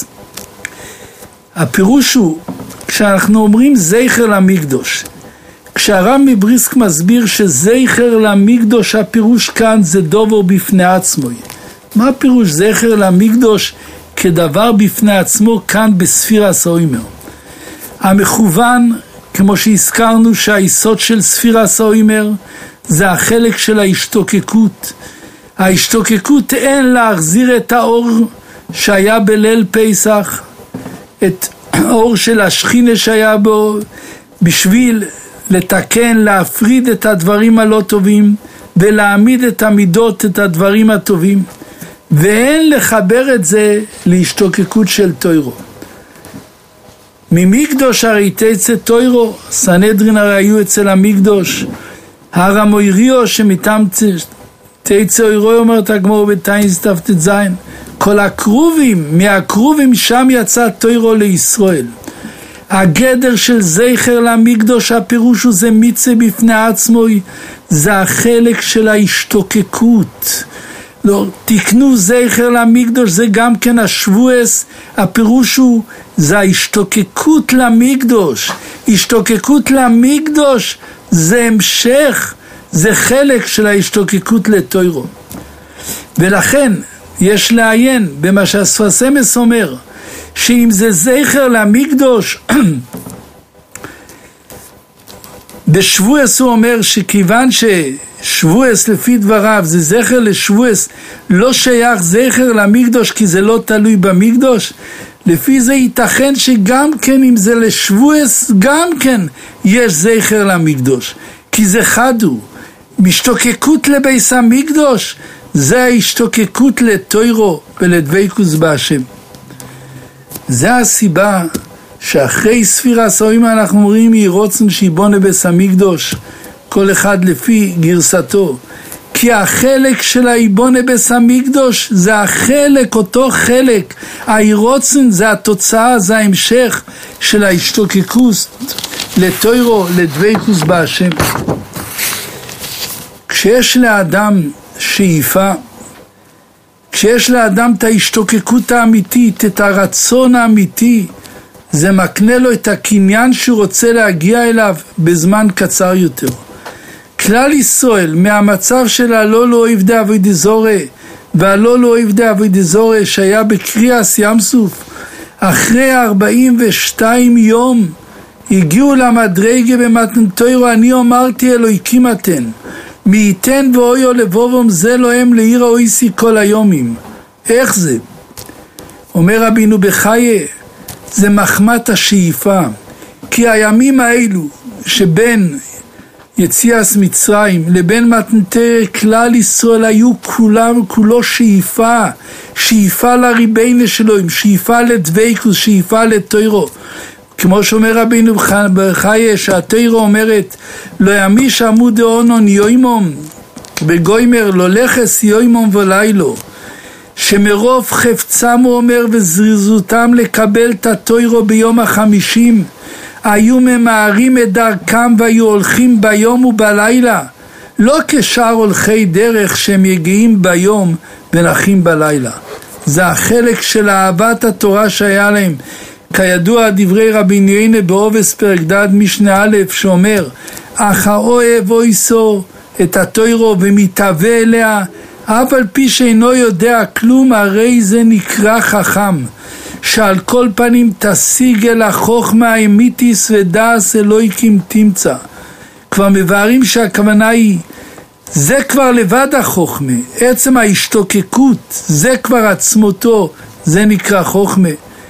הפירוש הוא, כשאנחנו אומרים זכר למקדוש, כשהרב מבריסק מסביר שזכר למקדוש, הפירוש כאן זה דובר בפני עצמו. מה הפירוש זכר למקדוש כדבר בפני עצמו כאן בספירס האוימר? המכוון, כמו שהזכרנו שהיסוד של ספירס האוימר זה החלק של ההשתוקקות. ההשתוקקות אין להחזיר את האור שהיה בליל פסח, את האור של השכינה שהיה בו, בשביל לתקן, להפריד את הדברים הלא טובים ולהעמיד את המידות, את הדברים הטובים, ואין לחבר את זה להשתוקקות של תוירו. ממקדוש הרי תצא תוירו, סנהדרין הרי היו אצל המקדוש, הר המויריו שמתם תצא אוירוי אומרת הגמור בתייס תפתת זין, כל הקרובים, מהקרובים שם יצא תוירו לישראל. הגדר של זכר למקדוש, הפירוש הוא זה מצווה בפני עצמו, זה החלק של ההשתוקקות. לא, תקנו זכר למקדוש, זה גם כן השבועס, הפירוש הוא זה ההשתוקקות למקדוש. השתוקקות למקדוש זה המשך, זה חלק של ההשתוקקות לתוירו. ולכן יש לעיין במה שהספר סמס אומר, שאם זה זכר למקדוש, בשבועס הוא אומר שכיוון ששבועס לפי דבריו זה זכר לשבועס, לא שייך זכר למקדוש כי זה לא תלוי במקדוש, לפי זה ייתכן שגם כן אם זה לשבועס גם כן יש זכר למקדוש, כי זה חד הוא. משתוקקות לבייס המקדוש זה ההשתוקקות לתוירו ולדבקות בהשם. זה הסיבה שאחרי ספירה סוימה אנחנו אומרים יהי רוצן שיבונה בית המקדוש, כל אחד לפי גרסתו, כי החלק של היבונה בית המקדוש זה החלק, אותו חלק, היהי רוצן זה התוצאה, זה ההמשך של ההשתוקקות לתוירו לדבקות בהשם. כשיש לאדם שאיפה, כשיש לאדם את ההשתוקקות האמיתית, את הרצון האמיתי, זה מקנה לו את הקניין שהוא רוצה להגיע אליו בזמן קצר יותר. כלל ישראל, מהמצב של הלא לא אוהב דה אבוי דזורה, והלא לא אוהב דה אבוי דזורה שהיה בקריאס ים סוף, אחרי ארבעים ושתיים יום, הגיעו למדרגה במתן תוירו, אני אמרתי אלוהיקים אתן, מי ייתן ואויו לבובום זה לא הם לעיר האויסי כל היומים. איך זה? אומר רבינו בחיי, זה מחמת השאיפה, כי הימים האלו שבין יציאת מצרים לבין מתנתר כלל ישראל היו כולם כולו שאיפה, שאיפה לריביינה שלו, שאיפה לדבקות, שאיפה לתוירו. כמו שאומר רבינו בחיי, שהתוירו אומרת לא ימיש עמוד דאונון יוימום בגוימר לא לחס יוימום ולילו, שמרוב חפצם הוא אומר וזריזותם לקבל את התוירו ביום החמישים היו ממהרים את דרכם והיו הולכים ביום ובלילה, לא כשאר הולכי דרך שהם יגיעים ביום ונחים בלילה. זה החלק של אהבת התורה שהיה להם. כידוע דברי רבי ניינא בעובס פרק ד' משנה א' שאומר אך האוהב אויסו את התוירו ומתהווה אליה אף על פי שאינו יודע כלום, הרי זה נקרא חכם, שעל כל פנים תשיג אל החוכמה האמיתיס ודעס אלוהיקים תמצא. כבר מבארים שהכוונה היא זה כבר לבד החוכמה, עצם ההשתוקקות זה כבר עצמותו, זה נקרא חוכמה.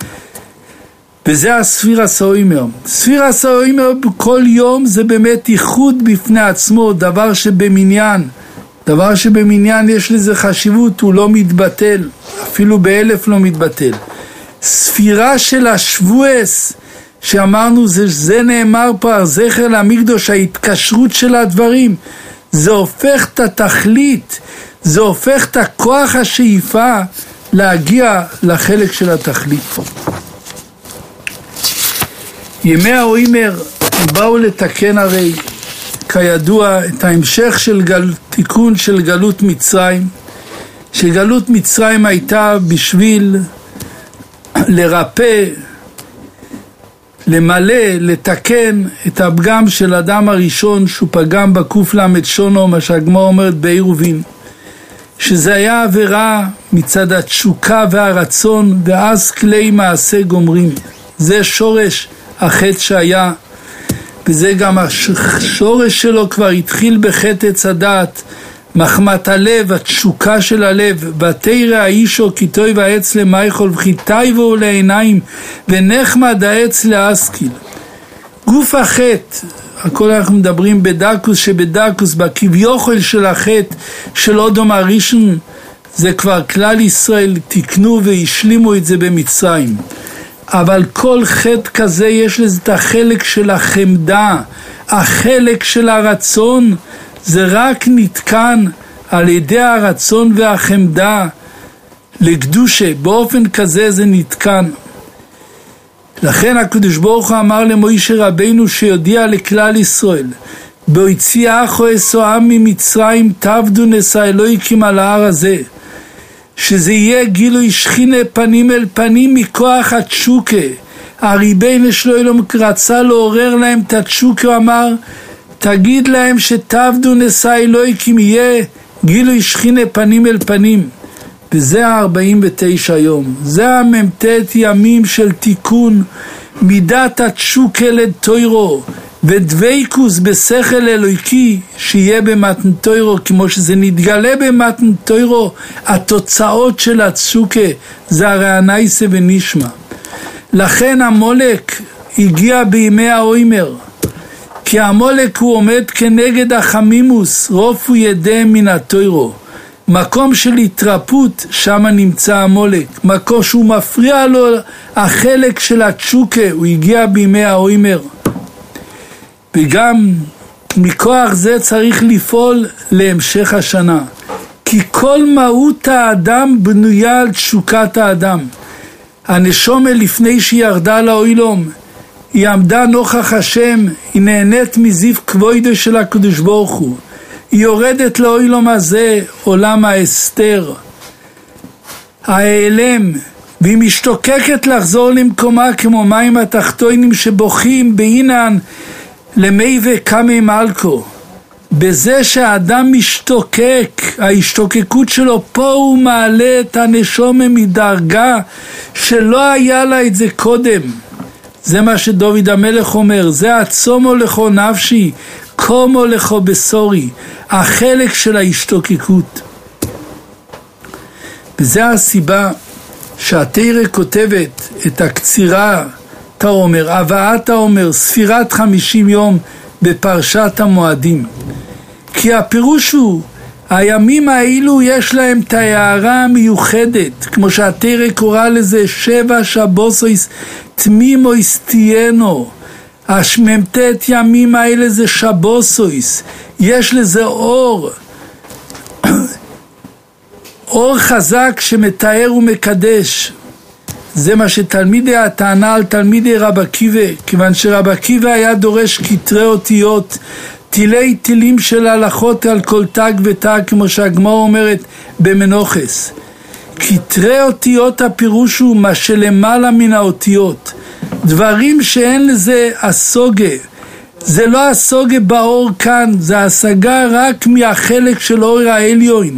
וזה הספיר הסאוימר. ספיר הסאוימר בכל יום זה באמת ייחוד בפני עצמו, דבר שבמניין, דבר שבמניין יש לזה חשיבות, הוא לא מתבטל, אפילו באלף לא מתבטל. ספירה של השבועס, שאמרנו זה, זה נאמר פה, זכר למקדוש, ההתקשרות של הדברים, זה הופך את התכלית, זה הופך את הכוח השאיפה להגיע לחלק של התכלית. ימי האוימר באו לתקן הרי כידוע את ההמשך של גל, תיקון של גלות מצרים, שגלות מצרים הייתה בשביל לרפא, למלא, לתקן את הפגם של אדם הראשון שהוא פגם בקוף למד שונו, מה שהגמרא אומרת בעירובין, שזה היה עבירה מצד התשוקה והרצון, ואז כלי מעשה גומרים. זה שורש החטא שהיה, וזה גם השורש שלו כבר התחיל בחטא עץ הדעת, מחמת הלב, התשוקה של הלב, ותרא האישו כי טוב העץ למייכול וכי טייבו לעיניים ונחמד העץ להשכיל. גוף החטא, הכל אנחנו מדברים בדקוס שבדקוס, בכביכול של החטא של אודום הראשון, זה כבר כלל ישראל תקנו והשלימו את זה במצרים. אבל כל חטא כזה יש לזה את החלק של החמדה, החלק של הרצון, זה רק נתקן על ידי הרצון והחמדה לקדושה, באופן כזה זה נתקן. לכן הקדוש ברוך הוא אמר למוישה רבינו שיודיע לכלל ישראל, בהוציאך אסועם ממצרים תעבדו נשא אלוהיקים על ההר הזה, שזה יהיה גילוי שכינה פנים אל פנים מכוח התשוקה. הריבונו של עולם רצה לעורר להם את התשוקה, הוא אמר תגיד להם שתעבדו נשא אלוהיקים, יהיה גילוי שכינה פנים אל פנים. וזה ה-ארבעים ותשע יום, זה הממתת ימים של תיקון מידת התשוקה לתוירו ודוויקוס בשכל אלוהיקי שיהיה במתן תוירו, כמו שזה נתגלה במתן תוירו. התוצאות של התשוקה זה הרי הנייסה ונשמע. לכן המולק הגיע בימי האוימר, כי המולק הוא עומד כנגד החמימוס, רופו ידיהם מן התוירו. מקום של התרפות, שם נמצא המולק. מקום שהוא מפריע לו החלק של התשוקה, הוא הגיע בימי האוימר. וגם מכוח זה צריך לפעול להמשך השנה, כי כל מהות האדם בנויה על תשוקת האדם. הנשומה לפני שהיא ירדה לאוילום, היא עמדה נוכח השם, היא נהנית מזיו כבודו של הקדוש ברוך הוא, היא יורדת לאוילום הזה, עולם ההסתר, ההיעלם, והיא משתוקקת לחזור למקומה כמו מים התחתונים שבוכים בעינן למי וקמי מלכו. בזה שהאדם משתוקק, ההשתוקקות שלו פה הוא מעלה את הנשומה מדרגה שלא היה לה את זה קודם. זה מה שדוד המלך אומר, זה עצומו לכו נפשי, קומו לכו בסורי, החלק של ההשתוקקות. וזה הסיבה שהתורה כותבת את הקצירה, אתה אומר, הבאת אומר, ספירת חמישים יום בפרשת המועדים. כי הפירוש הוא, הימים האלו יש להם את ההערה המיוחדת, כמו שהתורה קורא לזה שבע שבוסויס תמימויס תהיינו. השממתת ימים האלה זה שבוסויס, יש לזה אור, אור חזק שמתאר ומקדש. זה מה שתלמידי הטענה על תלמידי רב עקיבא, כיוון שרב עקיבא היה דורש כתרי אותיות, תילי תילים של הלכות על כל תג ותג, כמו שהגמרא אומרת במנוחס. כתרי אותיות הפירוש הוא מה שלמעלה מן האותיות, דברים שאין לזה הסוגה, זה לא הסוגה באור כאן, זה השגה רק מהחלק של אור העליון.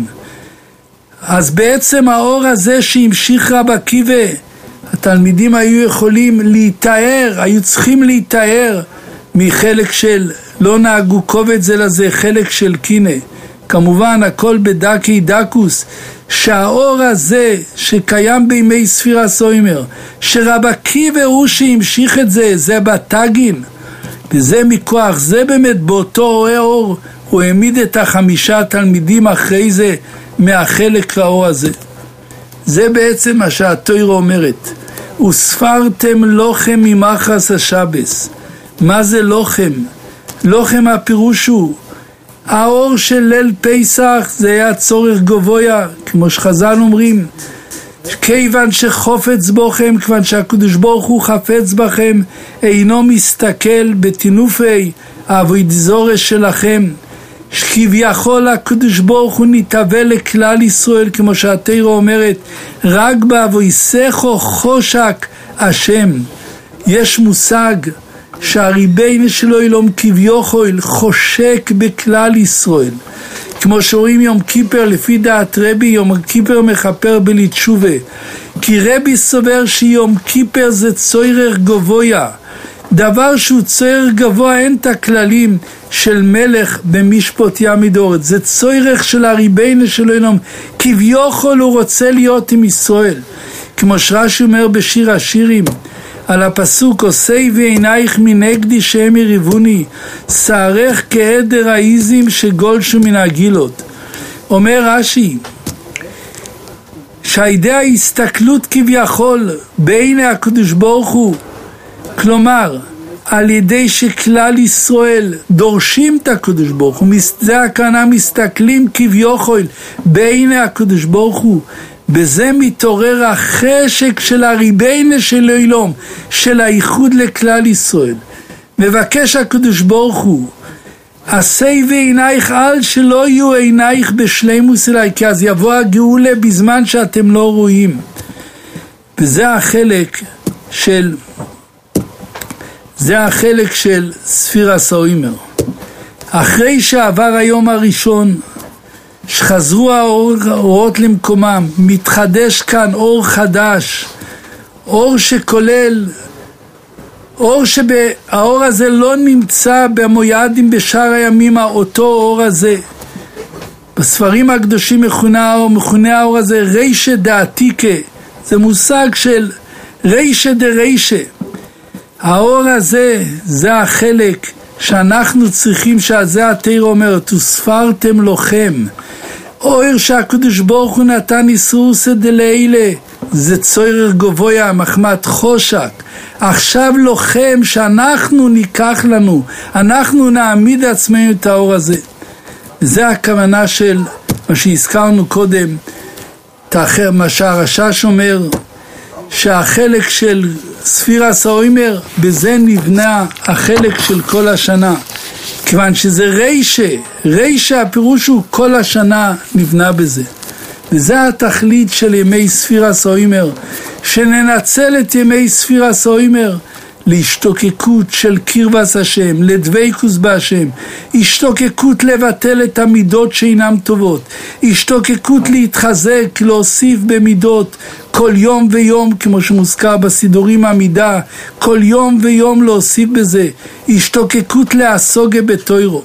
אז בעצם האור הזה שהמשיך רב עקיבא, התלמידים היו יכולים להתאר, היו צריכים להתאר מחלק של לא נהגו כובד זה לזה, חלק של קינה. כמובן הכל בדקי דקוס, שהאור הזה שקיים בימי ספירה סוימר, שרב עקיבא הוא שהמשיך את זה, זה בתגין, וזה מכוח, זה באמת באותו אור, הוא העמיד את החמישה תלמידים אחרי זה מהחלק לאור הזה. זה בעצם מה שהתורה אומרת, וספרתם לוחם ממחרס השבס. מה זה לוחם? לוחם הפירוש הוא האור של ליל פסח, זה היה צורך גבוה, כמו שחז"ל אומרים, כיוון שחופץ בכם, כיוון שהקדוש ברוך הוא חפץ בכם, אינו מסתכל בתינופי האבוידזורס שלכם, שכביכול הקדוש ברוך הוא נתהווה לכלל ישראל, כמו שהתורה אומרת, רק באבויסךו חושק השם. יש מושג שהריבונו של עולם כביכול חושק בכלל ישראל, כמו שרואים יום כיפר, לפי דעת רבי יום כיפר מכפר בלי תשובה, כי רבי סובר שיום כיפר זה צורך גבוה, דבר שהוא צורך גבוה, אין את הכללים של מלך במשפט ימידורת, זה צורך של הריבונו של עולם, כביכול הוא רוצה להיות עם ישראל, כמו שרש"י אומר בשיר השירים על הפסוק, עושי ועינייך מנגדי שהם יריבוני, שערך כעדר העיזים שגולשו מן הגילות. אומר רש"י שהידי ההסתכלות כביכול בעיני הקדוש ברוך הוא, כלומר על ידי שכלל ישראל דורשים את הקדוש ברוך הוא, זה הכוונה מסתכלים כביכול בעיני הקדוש ברוך הוא, בזה מתעורר החשק של הריביינה של אילום, של הייחוד לכלל ישראל. מבקש הקדוש ברוך הוא, עשי ועינייך אל שלא יהיו עינייך בשלימוס אליי, כי אז יבוא הגאולה בזמן שאתם לא רואים. וזה החלק של זה החלק של ספירס האוימר. אחרי שעבר היום הראשון, שחזרו האורות למקומם, מתחדש כאן אור חדש, אור שכולל, אור שהאור הזה לא נמצא במוידים בשאר הימים, אותו אור הזה. בספרים הקדושים מכונה, מכונה האור הזה רישה דעתיקה, זה מושג של רישה דרישה. האור הזה, זה החלק שאנחנו צריכים, שזה התורה אומרת, וספרתם לוחם. אור שהקדוש ברוך הוא נתן איסורסא דלילה, זה צויר גבויה, מחמת חושק. עכשיו לוחם שאנחנו ניקח לנו, אנחנו נעמיד עצמנו את האור הזה. זה הכוונה של מה שהזכרנו קודם, תאחר מה שהרש"ש אומר, שהחלק של ספירס האוימר, בזה נבנה החלק של כל השנה. כיוון שזה רישה, רישה הפירוש הוא כל השנה נבנה בזה. וזה התכלית של ימי ספירס האוימר, שננצל את ימי ספירס האוימר להשתוקקות של קרבס השם, לדבקות בהשם, השתוקקות לבטל את המידות שאינן טובות, השתוקקות להתחזק, להוסיף במידות כל יום ויום, כמו שמוזכר בסידורים המידה, כל יום ויום להוסיף בזה, השתוקקות להסוגה בתוירו.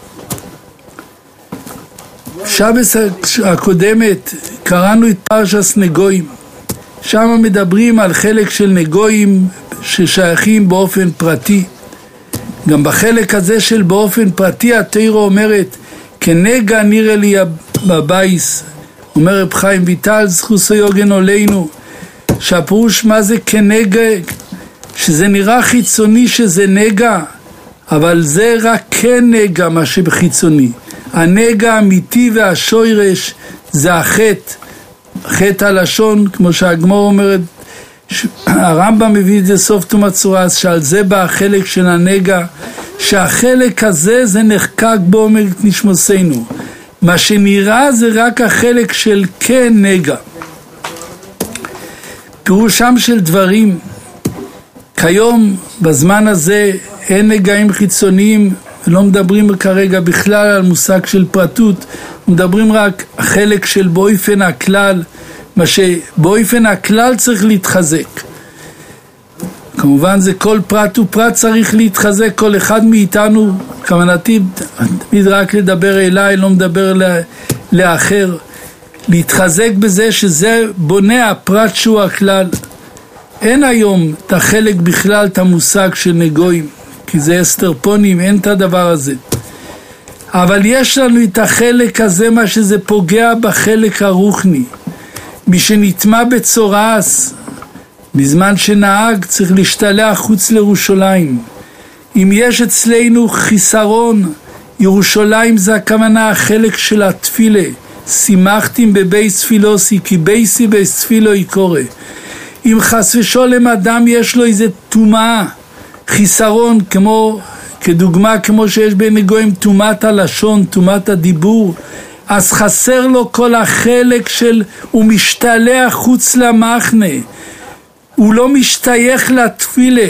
שבס הקודמת קראנו את פרשס נגויים, שם מדברים על חלק של נגויים ששייכים באופן פרטי. גם בחלק הזה של באופן פרטי התורה אומרת כנגע נראה לי בבייס, אומר רב חיים ויטל זכוסו יוגן עלינו, שהפירוש מה זה כנגע, שזה נראה חיצוני שזה נגע, אבל זה רק כנגע מה שבחיצוני. הנגע האמיתי והשוירש זה החטא, חטא הלשון, כמו שהגמור אומרת, הרמב"ם מביא את זה סוף תומת צורה, שעל זה בא החלק של הנגע, שהחלק הזה זה נחקק בעומק נשמוסנו. מה שנראה זה רק החלק של כן נגע. פירושם של דברים, כיום בזמן הזה אין נגעים חיצוניים, לא מדברים כרגע בכלל על מושג של פרטות, מדברים רק חלק של באופן הכלל, מה שבאופן הכלל צריך להתחזק. כמובן זה כל פרט ופרט צריך להתחזק, כל אחד מאיתנו, כוונתי תמיד רק לדבר אליי, לא מדבר לאחר, להתחזק בזה שזה בונה הפרט שהוא הכלל. אין היום את החלק בכלל, את המושג של נגויים, כי זה אסטרפונים, אין את הדבר הזה. אבל יש לנו את החלק הזה, מה שזה פוגע בחלק הרוחני. מי שנטמע בצורס, בזמן שנהג צריך להשתלח חוץ לירושלים. אם יש אצלנו חיסרון, ירושלים זה הכוונה החלק של התפילה. שימחתם בבייס תפילוסי, כי בייסי בייס תפילו יקורא. אם חס ושלום אדם יש לו איזה טומאה, חיסרון, כמו, כדוגמה כמו שיש בנגויים טומאת הלשון, טומאת הדיבור, אז חסר לו כל החלק של, הוא משתלח חוץ למחנה, הוא לא משתייך לתפילה,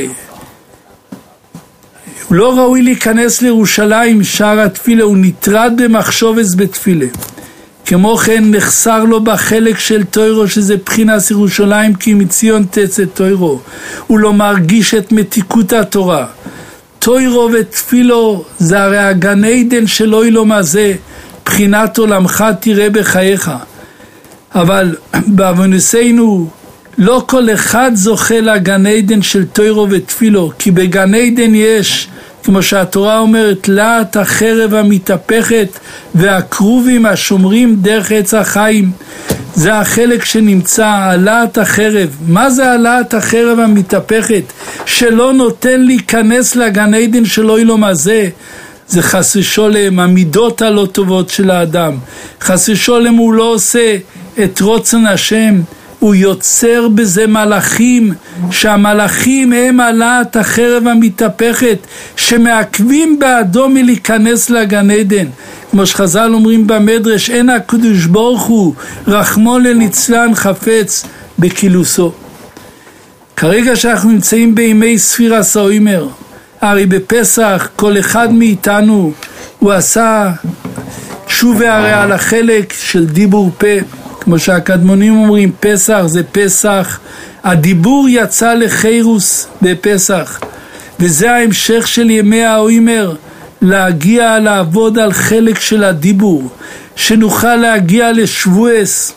הוא לא ראוי להיכנס לירושלים שער התפילה, הוא נטרד במחשובס בתפילה. כמו כן נחסר לו בחלק של תוירו, שזה בחינת ירושלים, כי מציון תצא תוירו, הוא לא מרגיש את מתיקות התורה. תוירו ותפילו זה הרי הגן עדן של אוילום הזה, בחינת עולמך תראה בחייך. אבל בעוונותינו לא כל אחד זוכה לגן עדן של תוירו ותפילו, כי בגן עדן יש, כמו שהתורה אומרת, להט החרב המתהפכת והקרובים השומרים דרך עץ החיים. זה החלק שנמצא, העלאת החרב. מה זה העלאת החרב המתהפכת? שלא נותן להיכנס לגן עדן שלא ילום הזה. זה חס ושולם, המידות הלא טובות של האדם. חס ושולם הוא לא עושה את רוצן השם, הוא יוצר בזה מלאכים, שהמלאכים הם העלאת החרב המתהפכת, שמעכבים בעדו מלהיכנס לגן עדן. כמו שחז"ל אומרים במדרש, אין הקדוש ברוך הוא רחמון לנצלן חפץ בקילוסו. כרגע שאנחנו נמצאים בימי ספירה סאוימר, הרי בפסח כל אחד מאיתנו הוא עשה שוב הרי על החלק של דיבור פה, כמו שהקדמונים אומרים, פסח זה פסח, הדיבור יצא לחירוס בפסח, וזה ההמשך של ימי האוימר, להגיע לעבוד על חלק של הדיבור, שנוכל להגיע לשבועס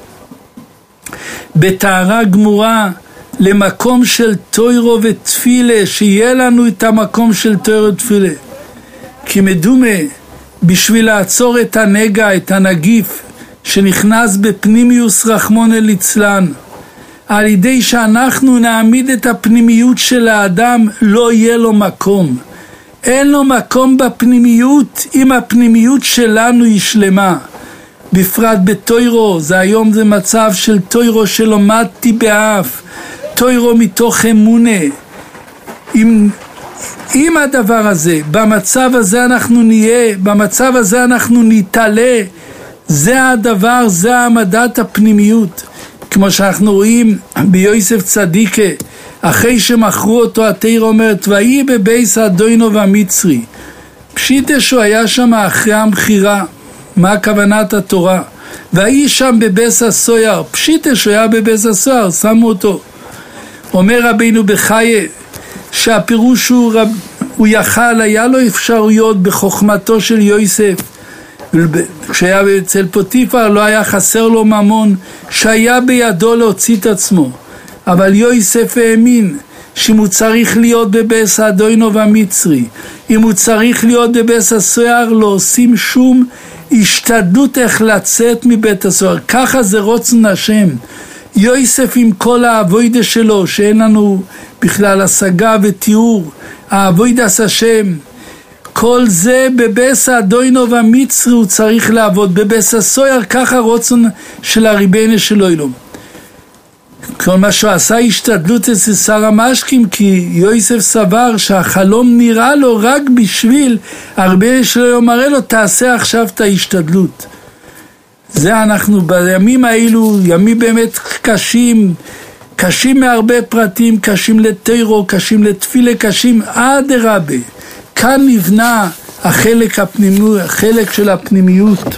בתארה גמורה, למקום של תוירו ותפילה, שיהיה לנו את המקום של תוירו ותפילה. כי מדומה, בשביל לעצור את הנגע, את הנגיף, שנכנס בפנימיוס רחמון ליצלן, על ידי שאנחנו נעמיד את הפנימיות של האדם, לא יהיה לו מקום. אין לו מקום בפנימיות, אם הפנימיות שלנו היא שלמה. בפרט בתוירו, זה היום זה מצב של תוירו שלומדתי באף, תוירו מתוך אמונה. אם, אם הדבר הזה, במצב הזה אנחנו נהיה, במצב הזה אנחנו נתעלה, זה הדבר, זה העמדת הפנימיות. כמו שאנחנו רואים ביוסף צדיקה, אחרי שמכרו אותו, התורה אומרת, ויהי בבייס אדונו והמצרי. פשיטה שהוא היה שם אחרי המחירה, מה כוונת התורה? ויהי שם בבייס הסויר, פשיטה שהוא היה בבייס הסויר, שמו אותו. אומר רבינו בחייה, שהפירוש הוא, רב, הוא יכל, היה לו אפשרויות בחוכמתו של יוסף, כשהיה אצל פוטיפר לא היה חסר לו ממון, שהיה בידו להוציא את עצמו. אבל יוסף האמין שאם הוא צריך להיות בבייס אדונו והמצרי, אם הוא צריך להיות בבייס הסוהר, לא עושים שום השתדלות איך לצאת מבית הסוהר. ככה זה רוצן השם. יוסף עם כל העבודה שלו, שאין לנו בכלל השגה ותיאור, העבודת השם, כל זה בבייס אדונו והמצרי הוא צריך לעבוד. בבייס הסוהר ככה רוצן של הריבונו של עולם. כל מה שהוא עשה השתדלות אצל שר המשקים, כי יוסף סבר שהחלום נראה לו רק בשביל הריבונו של עולם מראה לו, תעשה עכשיו את ההשתדלות. זה אנחנו בימים האלו, ימים באמת קשים, קשים מהרבה פרטים, קשים לתירו, קשים לתפילה, קשים עד הרבה. כאן נבנה החלק הפנימי, החלק של הפנימיות.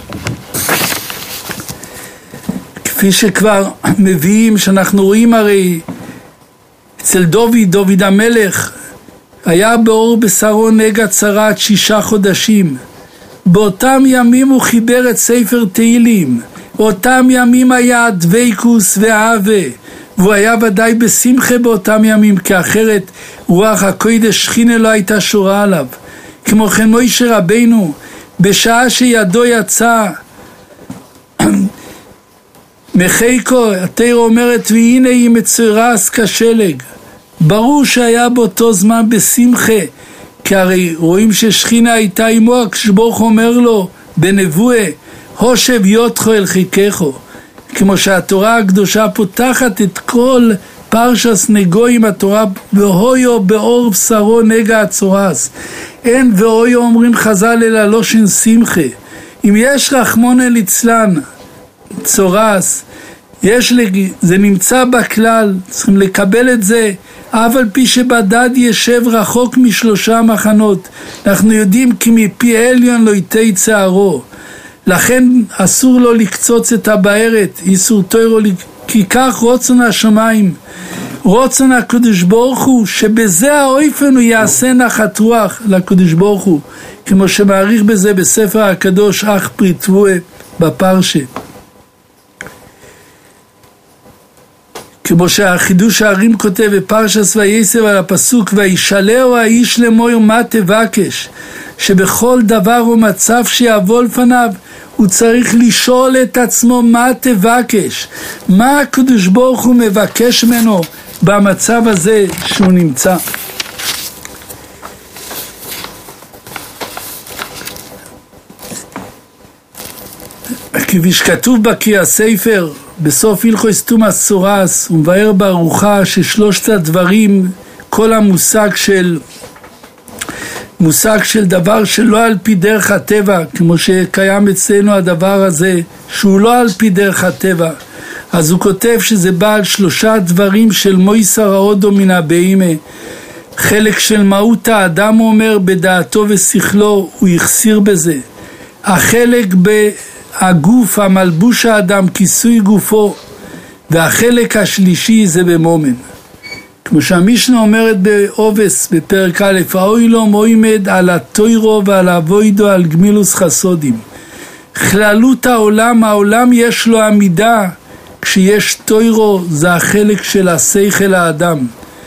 כפי שכבר מביאים, שאנחנו רואים הרי אצל דוד, דוד המלך, היה באור בשרו נגע צרת שישה חודשים. באותם ימים הוא חיבר את ספר תהילים. באותם ימים היה דבקוס ואהבה. והוא היה ודאי בשמחה באותם ימים, כי אחרת רוח הקודש שכינה לא הייתה שורה עליו. כמו כן מוישה רבינו, בשעה שידו יצא מחיקו, התורה אומרת, והנה היא מצורס כשלג. ברור שהיה באותו זמן בשמחה, כי הרי רואים ששכינה הייתה עמו, הקדוש אומר לו בנבואה, הושב יותחו אל חיקךו. כמו שהתורה הקדושה פותחת את כל פרשס נגויים, התורה והויו באור בשרו נגע הצורס. אין והויו אומרים חז"ל אלא לושן שמחה. אם יש רחמון ליצלן צורס, יש לג... זה נמצא בכלל, צריכים לקבל את זה, אבל פי שבדד ישב רחוק משלושה מחנות. אנחנו יודעים כי מפי עליון לא יתי צערו, לכן אסור לו לקצוץ את הבארת, איסור תוירו, כי כך רוצן השמיים, רוצן הקדוש ברוך הוא, שבזה האופן הוא יעשה נחת רוח לקדוש ברוך הוא, כמו שמעריך בזה בספר הקדוש אך פרי תבואה בפרשה. כמו שהחידוש הערים כותב בפרשס וייסב על הפסוק, וישאלהו האיש לאמור מה תבקש, שבכל דבר ומצב שיבוא לפניו הוא צריך לשאול את עצמו מה תבקש, מה הקדוש ברוך הוא מבקש ממנו במצב הזה שהוא נמצא. כפי שכתוב בקריאה הספר, בסוף הלכות תומאס סורס, הוא מבאר בארוחה ששלושת הדברים, כל המושג של מושג של דבר שלא על פי דרך הטבע, כמו שקיים אצלנו הדבר הזה, שהוא לא על פי דרך הטבע. אז הוא כותב שזה בא על שלושה דברים של מויסר ההודו מן הבהמה. חלק של מהות האדם, הוא אומר, בדעתו ושכלו, הוא יחסיר בזה. החלק בהגוף, המלבוש האדם, כיסוי גופו, והחלק השלישי זה במומן. כמו שהמשנה אומרת באובס בפרק א', האוילום עומד על התוירו ועל אבוידו על גמילוס חסודים. כללות העולם, העולם יש לו עמידה, כשיש תוירו זה החלק של השכל האדם.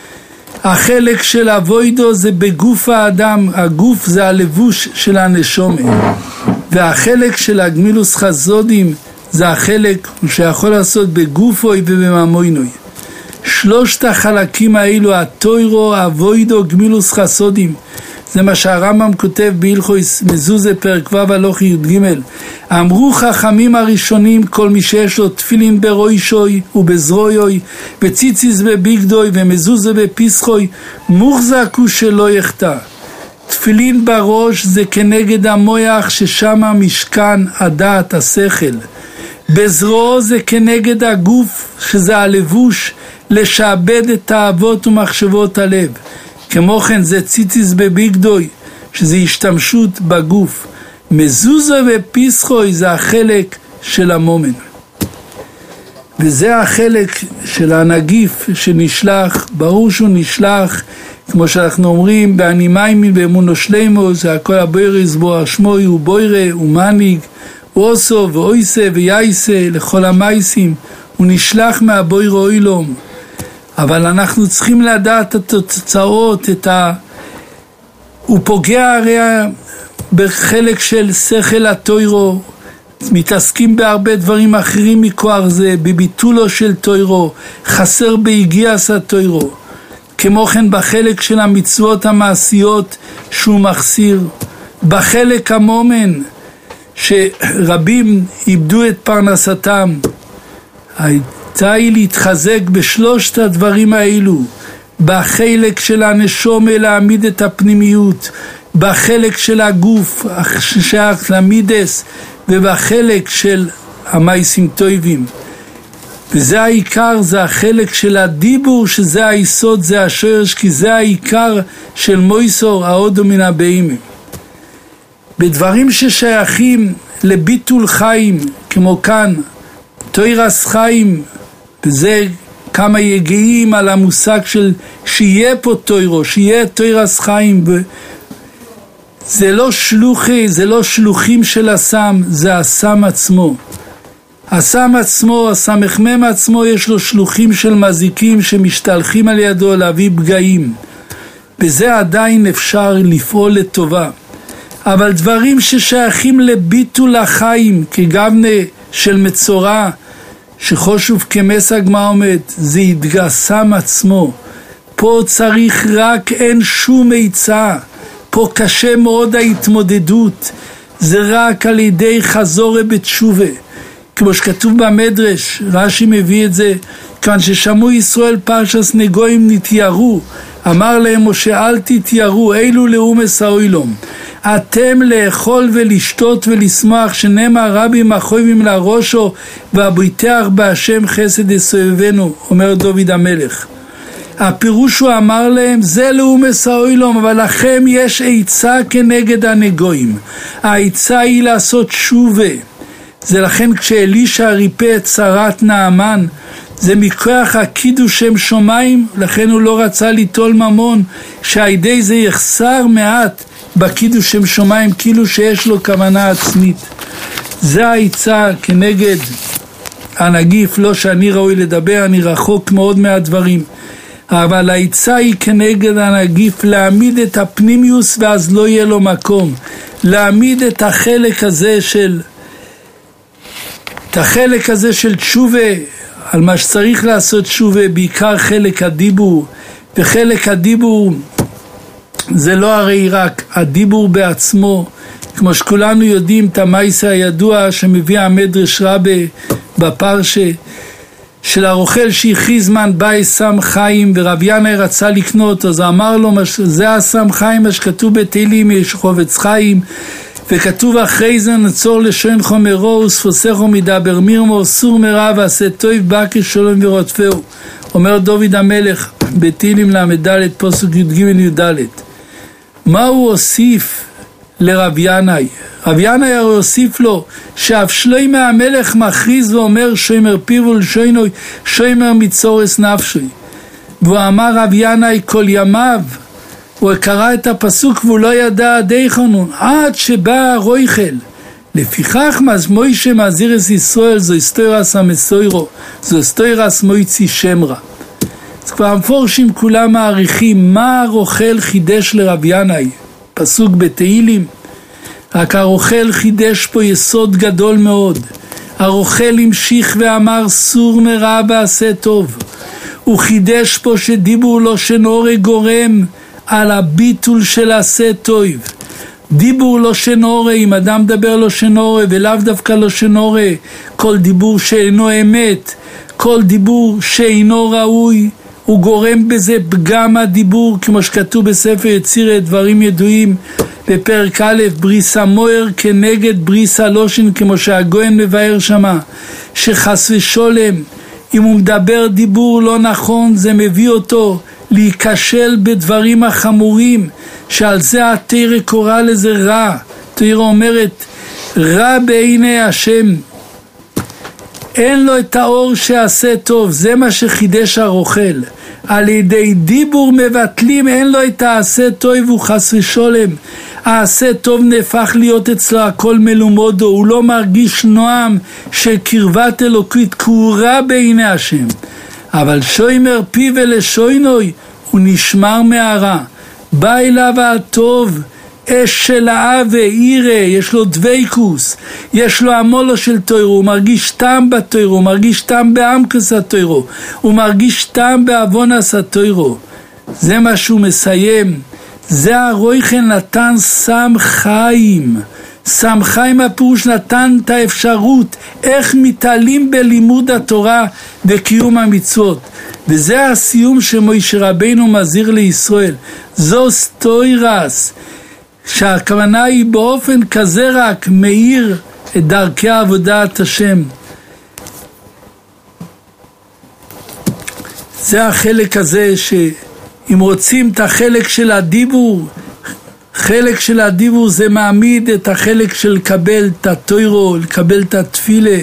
החלק של אבוידו זה בגוף האדם, הגוף זה הלבוש של הנשומה. והחלק של הגמילוס חסודים זה החלק שיכול לעשות בגופוי ובממוינוי. שלושת החלקים האלו, התוירו, אבוידו, גמילוס חסודים, זה מה שהרמב"ם כותב בהלכות מזוזה פרק ו' הלוך י"ג. אמרו חכמים הראשונים, כל מי שיש לו תפילין בראשוי ובזרועוי וציציס בביגדוי ומזוזה בפיסחוי, מוחזק הוא שלא יחטא. תפילין בראש זה כנגד המוח ששם משכן הדעת השכל. בזרועו זה כנגד הגוף שזה הלבוש לשעבד את תאוות ומחשבות הלב. כמו כן זה ציציס בביגדוי, שזה השתמשות בגוף. מזוזה ופיסחוי זה החלק של המומן. וזה החלק של הנגיף שנשלח, ברור שהוא נשלח, כמו שאנחנו אומרים, באנימיימין באמונו שלמו, זה הכל הבוירס בו השמוי ובוירה ומניג, ואוסו ואויסה וייסה לכל המייסים, הוא נשלח מהבוירה אוילום. אבל אנחנו צריכים לדעת את התוצאות, את ה... הוא פוגע הרי בחלק של שכל התוירו, מתעסקים בהרבה דברים אחרים מכוח זה, בביטולו של תוירו, חסר בהגיעס התוירו. כמו כן בחלק של המצוות המעשיות שהוא מחסיר, בחלק המומן שרבים איבדו את פרנסתם, הייתה היא להתחזק בשלושת הדברים האלו, בחלק של הנשומה להעמיד את הפנימיות, בחלק של הגוף ששייך למידס, ובחלק של המייסים טויבים. וזה העיקר, זה החלק של הדיבור, שזה היסוד, זה השורש, כי זה העיקר של מויסור ההודו מן הבהמה. בדברים ששייכים לביטול חיים, כמו כאן, תוירס חיים, וזה כמה יגיעים על המושג של שיהיה פה תוירו, שיהיה תוירס חיים, זה לא שלוחי, זה לא שלוחים של הסם, זה הסם עצמו. הסם עצמו, הסמכמם עצמו, יש לו שלוחים של מזיקים שמשתלחים על ידו להביא פגעים. בזה עדיין אפשר לפעול לטובה. אבל דברים ששייכים לביטול החיים, כגבנה של מצורע, שחושוב כמס הגמרא עומד, זה התגסם עצמו. פה צריך רק, אין שום עצה. פה קשה מאוד ההתמודדות. זה רק על ידי חזור בתשובה. כמו שכתוב במדרש, רש"י מביא את זה, כאן ששמעו ישראל פרשס נגויים נתיירו, אמר להם משה אל תתיירו, אילו לאומס האוילום. אתם לאכול ולשתות ולשמח, שנאמר רבי מחויבים לראשו והביטח בהשם חסד יסובבנו, אומר דוד המלך. הפירוש הוא אמר להם, זה לאומס האוילום, אבל לכם יש עצה כנגד הנגויים. העצה היא לעשות שובה. זה לכן כשאלישע ריפא את שרת נעמן, זה מכוח הקידוש שם שמיים, לכן הוא לא רצה ליטול ממון, שהידי זה יחסר מעט בקידוש שם שמיים, כאילו שיש לו כוונה עצמית. זה העצה כנגד הנגיף, לא שאני ראוי לדבר, אני רחוק מאוד מהדברים. אבל העצה היא כנגד הנגיף להעמיד את הפנימיוס ואז לא יהיה לו מקום. להעמיד את החלק הזה של את החלק הזה של תשובה, על מה שצריך לעשות תשובה, בעיקר חלק הדיבור, וחלק הדיבור זה לא הרי רק הדיבור בעצמו, כמו שכולנו יודעים את המייסה הידוע שמביא המדרש רבה בפרשה, של הרוכל שהכריז מן באי סם חיים, ורב ינאי רצה לקנות, אז אמר לו, זה הסם חיים, מה שכתוב בתהילים, יש חובץ חיים, וכתוב אחרי זה נצור לשון חומרו וספוסכו מדבר מירמו, סור מרע ועשה טוב בקש שלום ורודפהו. אומר דוד המלך בתהילים למד פסוק י"ג י"ד. מה הוא הוסיף לרב ינאי? רב ינאי הרי הוסיף לו שאף שלמה המלך מכריז ואומר שוימר פיו ולשוינוי שוימר מצורס נפשוי. והוא אמר רב ינאי כל ימיו, הוא קרא את הפסוק והוא לא ידע עד איכון, עד שבא הרויכל. לפיכך מוישה מזהיר את ישראל, זו היסטורס המסוירו, זו היסטורס מויצי שמרה. אז כבר המפורשים כולם מעריכים מה הרוכל חידש לרב ינאי, פסוק בתהילים. רק הרוכל חידש פה יסוד גדול מאוד. הרוכל המשיך ואמר סור מרע ועשה טוב. הוא חידש פה שדיבור לא שנורא גורם על הביטול של עשה טוב. דיבור לא שנורא, אם אדם דבר לא שנורא ולאו דווקא לא שנורא, כל דיבור שאינו אמת, כל דיבור שאינו ראוי, הוא גורם בזה פגם הדיבור, כמו שכתוב בספר יצירה דברים ידועים בפרק א', בריס המויר כנגד בריס הלושן, כמו שהגויין מבאר שמה, שחס ושולם אם הוא מדבר דיבור לא נכון, זה מביא אותו להיכשל בדברים החמורים, שעל זה התורה קורא לזה רע. התורה אומרת רע בעיני השם, אין לו את האור שעשה טוב. זה מה שחידש הרוכל. על ידי דיבור מבטלים, אין לו את העשה טוב, הוא חס ושולם העשה טוב נהפך להיות אצלו הכל מלומודו, הוא לא מרגיש נועם של קרבת אלוקית, כי הוא רע בעיני השם. אבל שוימר פי ולשוינוי, הוא נשמר מהרע. בא אליו הטוב, אש של האווה, עירה, יש לו דוויקוס, יש לו המולו של תוירו, הוא מרגיש טעם בתוירו, הוא מרגיש טעם בעמקס התוירו, הוא מרגיש טעם בעוונס התוירו. זה מה שהוא מסיים. זה הרויכל נתן סם חיים. סם חיים הפירוש נתן את האפשרות איך מתעלים בלימוד התורה וקיום המצוות. וזה הסיום שמוישה רבינו מזהיר לישראל. זו סטוירס, שהכוונה היא באופן כזה רק מאיר את דרכי עבודת השם. זה החלק הזה שאם רוצים את החלק של הדיבור, חלק של הדיבור זה מעמיד את החלק של לקבל את התוירו, לקבל את התפילה.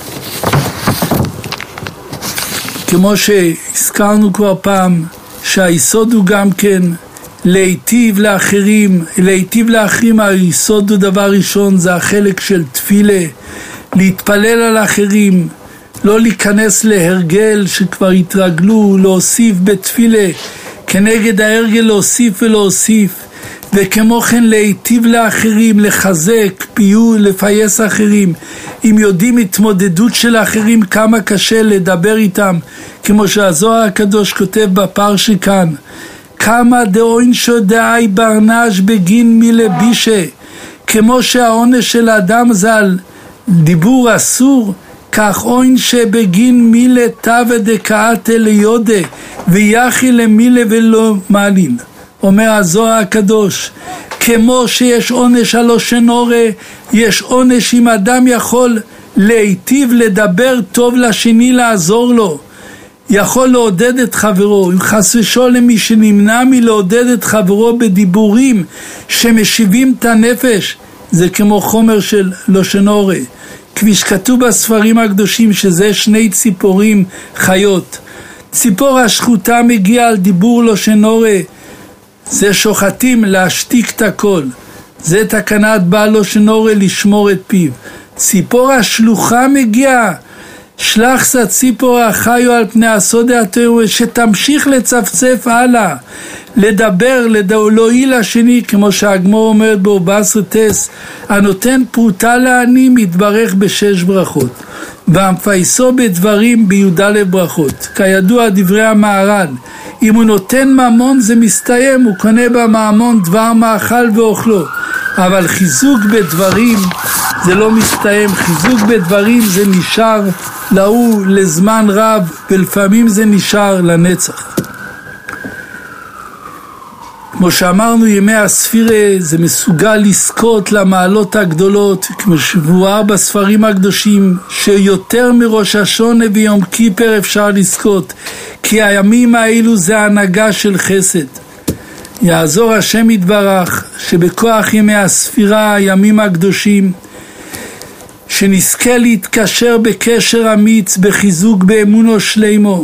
כמו שהזכרנו כבר פעם, שהיסוד הוא גם כן להיטיב לאחרים. להיטיב לאחרים, היסוד הוא דבר ראשון, זה החלק של תפילה, להתפלל על אחרים, לא להיכנס להרגל שכבר התרגלו, להוסיף בתפילה, כנגד ההרגל להוסיף ולהוסיף, וכמו כן להיטיב לאחרים, לחזק, פיו, לפייס אחרים. אם יודעים התמודדות של האחרים, כמה קשה לדבר איתם, כמו שהזוהר הקדוש כותב בפרשי כאן, כמה דאוינשו דאי ברנש בגין מלבישה, כמו שהעונש של האדם זה על דיבור אסור, כך אוינש בגין מילה תווה דקאתה ליודה ויחי למילה ולא מעליל. אומר הזוהר הקדוש, כמו שיש עונש על לשון הרע, יש עונש אם אדם יכול להיטיב לדבר טוב לשני, לעזור לו, יכול לעודד את חברו. אם חס ושלום מי שנמנע מלעודד את חברו בדיבורים שמשיבים את הנפש, זה כמו חומר של לשון הרע, כפי שכתוב בספרים הקדושים שזה שני ציפורים חיות. ציפור השחוטה מגיעה על דיבור לשון הרע, זה שוחטים להשתיק את הכל, זה תקנת בעל לשון הרע לשמור את פיו. ציפור השלוחה מגיעה, שלח סה ציפור החיו על פני הסוד התורה, שתמשיך לצפצף הלאה, לדבר, להועיל לשני, כמו שהגמור אומרת בארבע עשרה טס, הנותן פרוטה לעני מתברך בשש ברכות. והמפייסו בדברים בי"ד ברכות. כידוע דברי המהר"ל, אם הוא נותן ממון זה מסתיים, הוא קונה בממון דבר מאכל ואוכלו, אבל חיזוק בדברים זה לא מסתיים. חיזוק בדברים זה נשאר להוא לזמן רב, ולפעמים זה נשאר לנצח. כמו שאמרנו, ימי הספירה זה מסוגל לזכות למעלות הגדולות, כמו שבואר בספרים הקדושים, שיותר מראש השונה ויום כיפר אפשר לזכות, כי הימים האלו זה הנהגה של חסד. יעזור השם יתברך שבכוח ימי הספירה, הימים הקדושים, שנזכה להתקשר בקשר אמיץ, בחיזוק באמונו שלמו,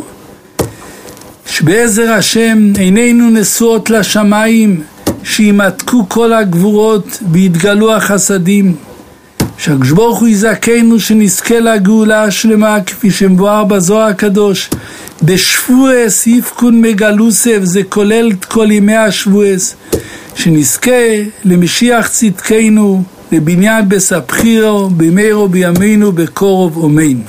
שבעזר השם עינינו נשואות לשמיים, שימתקו כל הגבורות ויתגלו החסדים, שהקדוש ברוך הוא יזכנו שנזכה לגאולה השלמה, כפי שמבואר בזוהר הקדוש, בשבועס יפקון מגלוסף, זה כולל את כל ימי השבועס, שנזכה למשיח צדקנו, לבניין בסבחירו, במהרו בימינו, בקרוב אמן.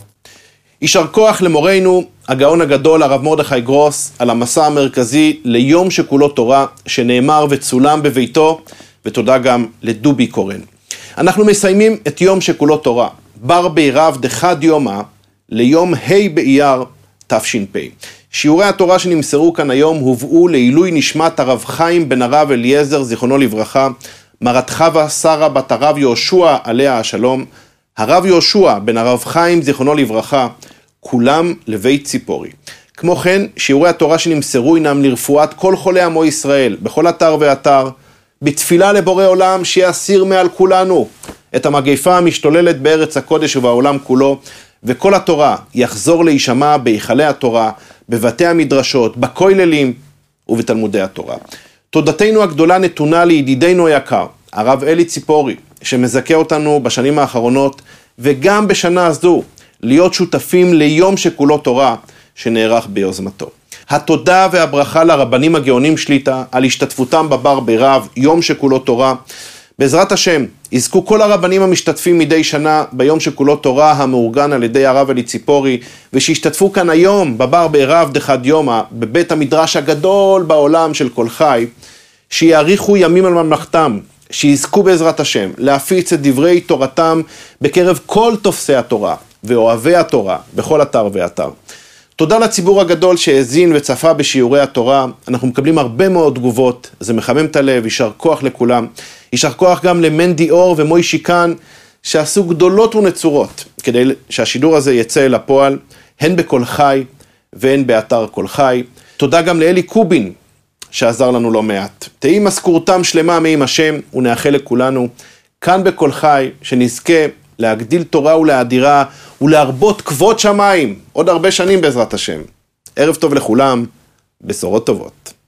יישר כוח למורנו הגאון הגדול הרב מרדכי גרוס על המסע המרכזי ליום שכולו תורה, שנאמר וצולם בביתו, ותודה גם לדובי קורן. אנחנו מסיימים את יום שכולו תורה, בר בעירב דחד יומא, ליום ה' באייר תש"פ. שיעורי התורה שנמסרו כאן היום הובאו לעילוי נשמת הרב חיים בן הרב אליעזר זיכרונו לברכה, מרת חווה שרה בת הרב יהושע עליה השלום, הרב יהושע בן הרב חיים זיכרונו לברכה, כולם לבית ציפורי. כמו כן, שיעורי התורה שנמסרו אינם לרפואת כל חולי עמו ישראל, בכל אתר ואתר, בתפילה לבורא עולם שיסיר מעל כולנו את המגפה המשתוללת בארץ הקודש ובעולם כולו, וכל התורה יחזור להישמע בהיכלי התורה, בבתי המדרשות, בכוללים ובתלמודי התורה. תודתנו הגדולה נתונה לידידנו היקר, הרב אלי ציפורי, שמזכה אותנו בשנים האחרונות, וגם בשנה הזו, להיות שותפים ליום שכולו תורה שנערך ביוזמתו. התודה והברכה לרבנים הגאונים שליטה על השתתפותם בבר בעירב, יום שכולו תורה. בעזרת השם, יזכו כל הרבנים המשתתפים מדי שנה ביום שכולו תורה המאורגן על ידי הרב אלי ציפורי, ושישתתפו כאן היום בבר בעירב דחד יומא, בבית המדרש הגדול בעולם של כל חי, שיאריכו ימים על ממלכתם, שיזכו בעזרת השם להפיץ את דברי תורתם בקרב כל תופסי התורה ואוהבי התורה בכל אתר ואתר. תודה לציבור הגדול שהאזין וצפה בשיעורי התורה, אנחנו מקבלים הרבה מאוד תגובות, זה מחמם את הלב, יישר כוח לכולם. יישר כוח גם למנדי אור ומוישי כאן, שעשו גדולות ונצורות כדי שהשידור הזה יצא אל הפועל, הן בכל חי והן באתר כל חי. תודה גם לאלי קובין שעזר לנו לא מעט. תהי משכורתם שלמה מעם השם, ונאחל לכולנו כאן בכל חי שנזכה להגדיל תורה ולהאדירה ולהרבות כבוד שמיים עוד הרבה שנים בעזרת השם. ערב טוב לכולם, בשורות טובות.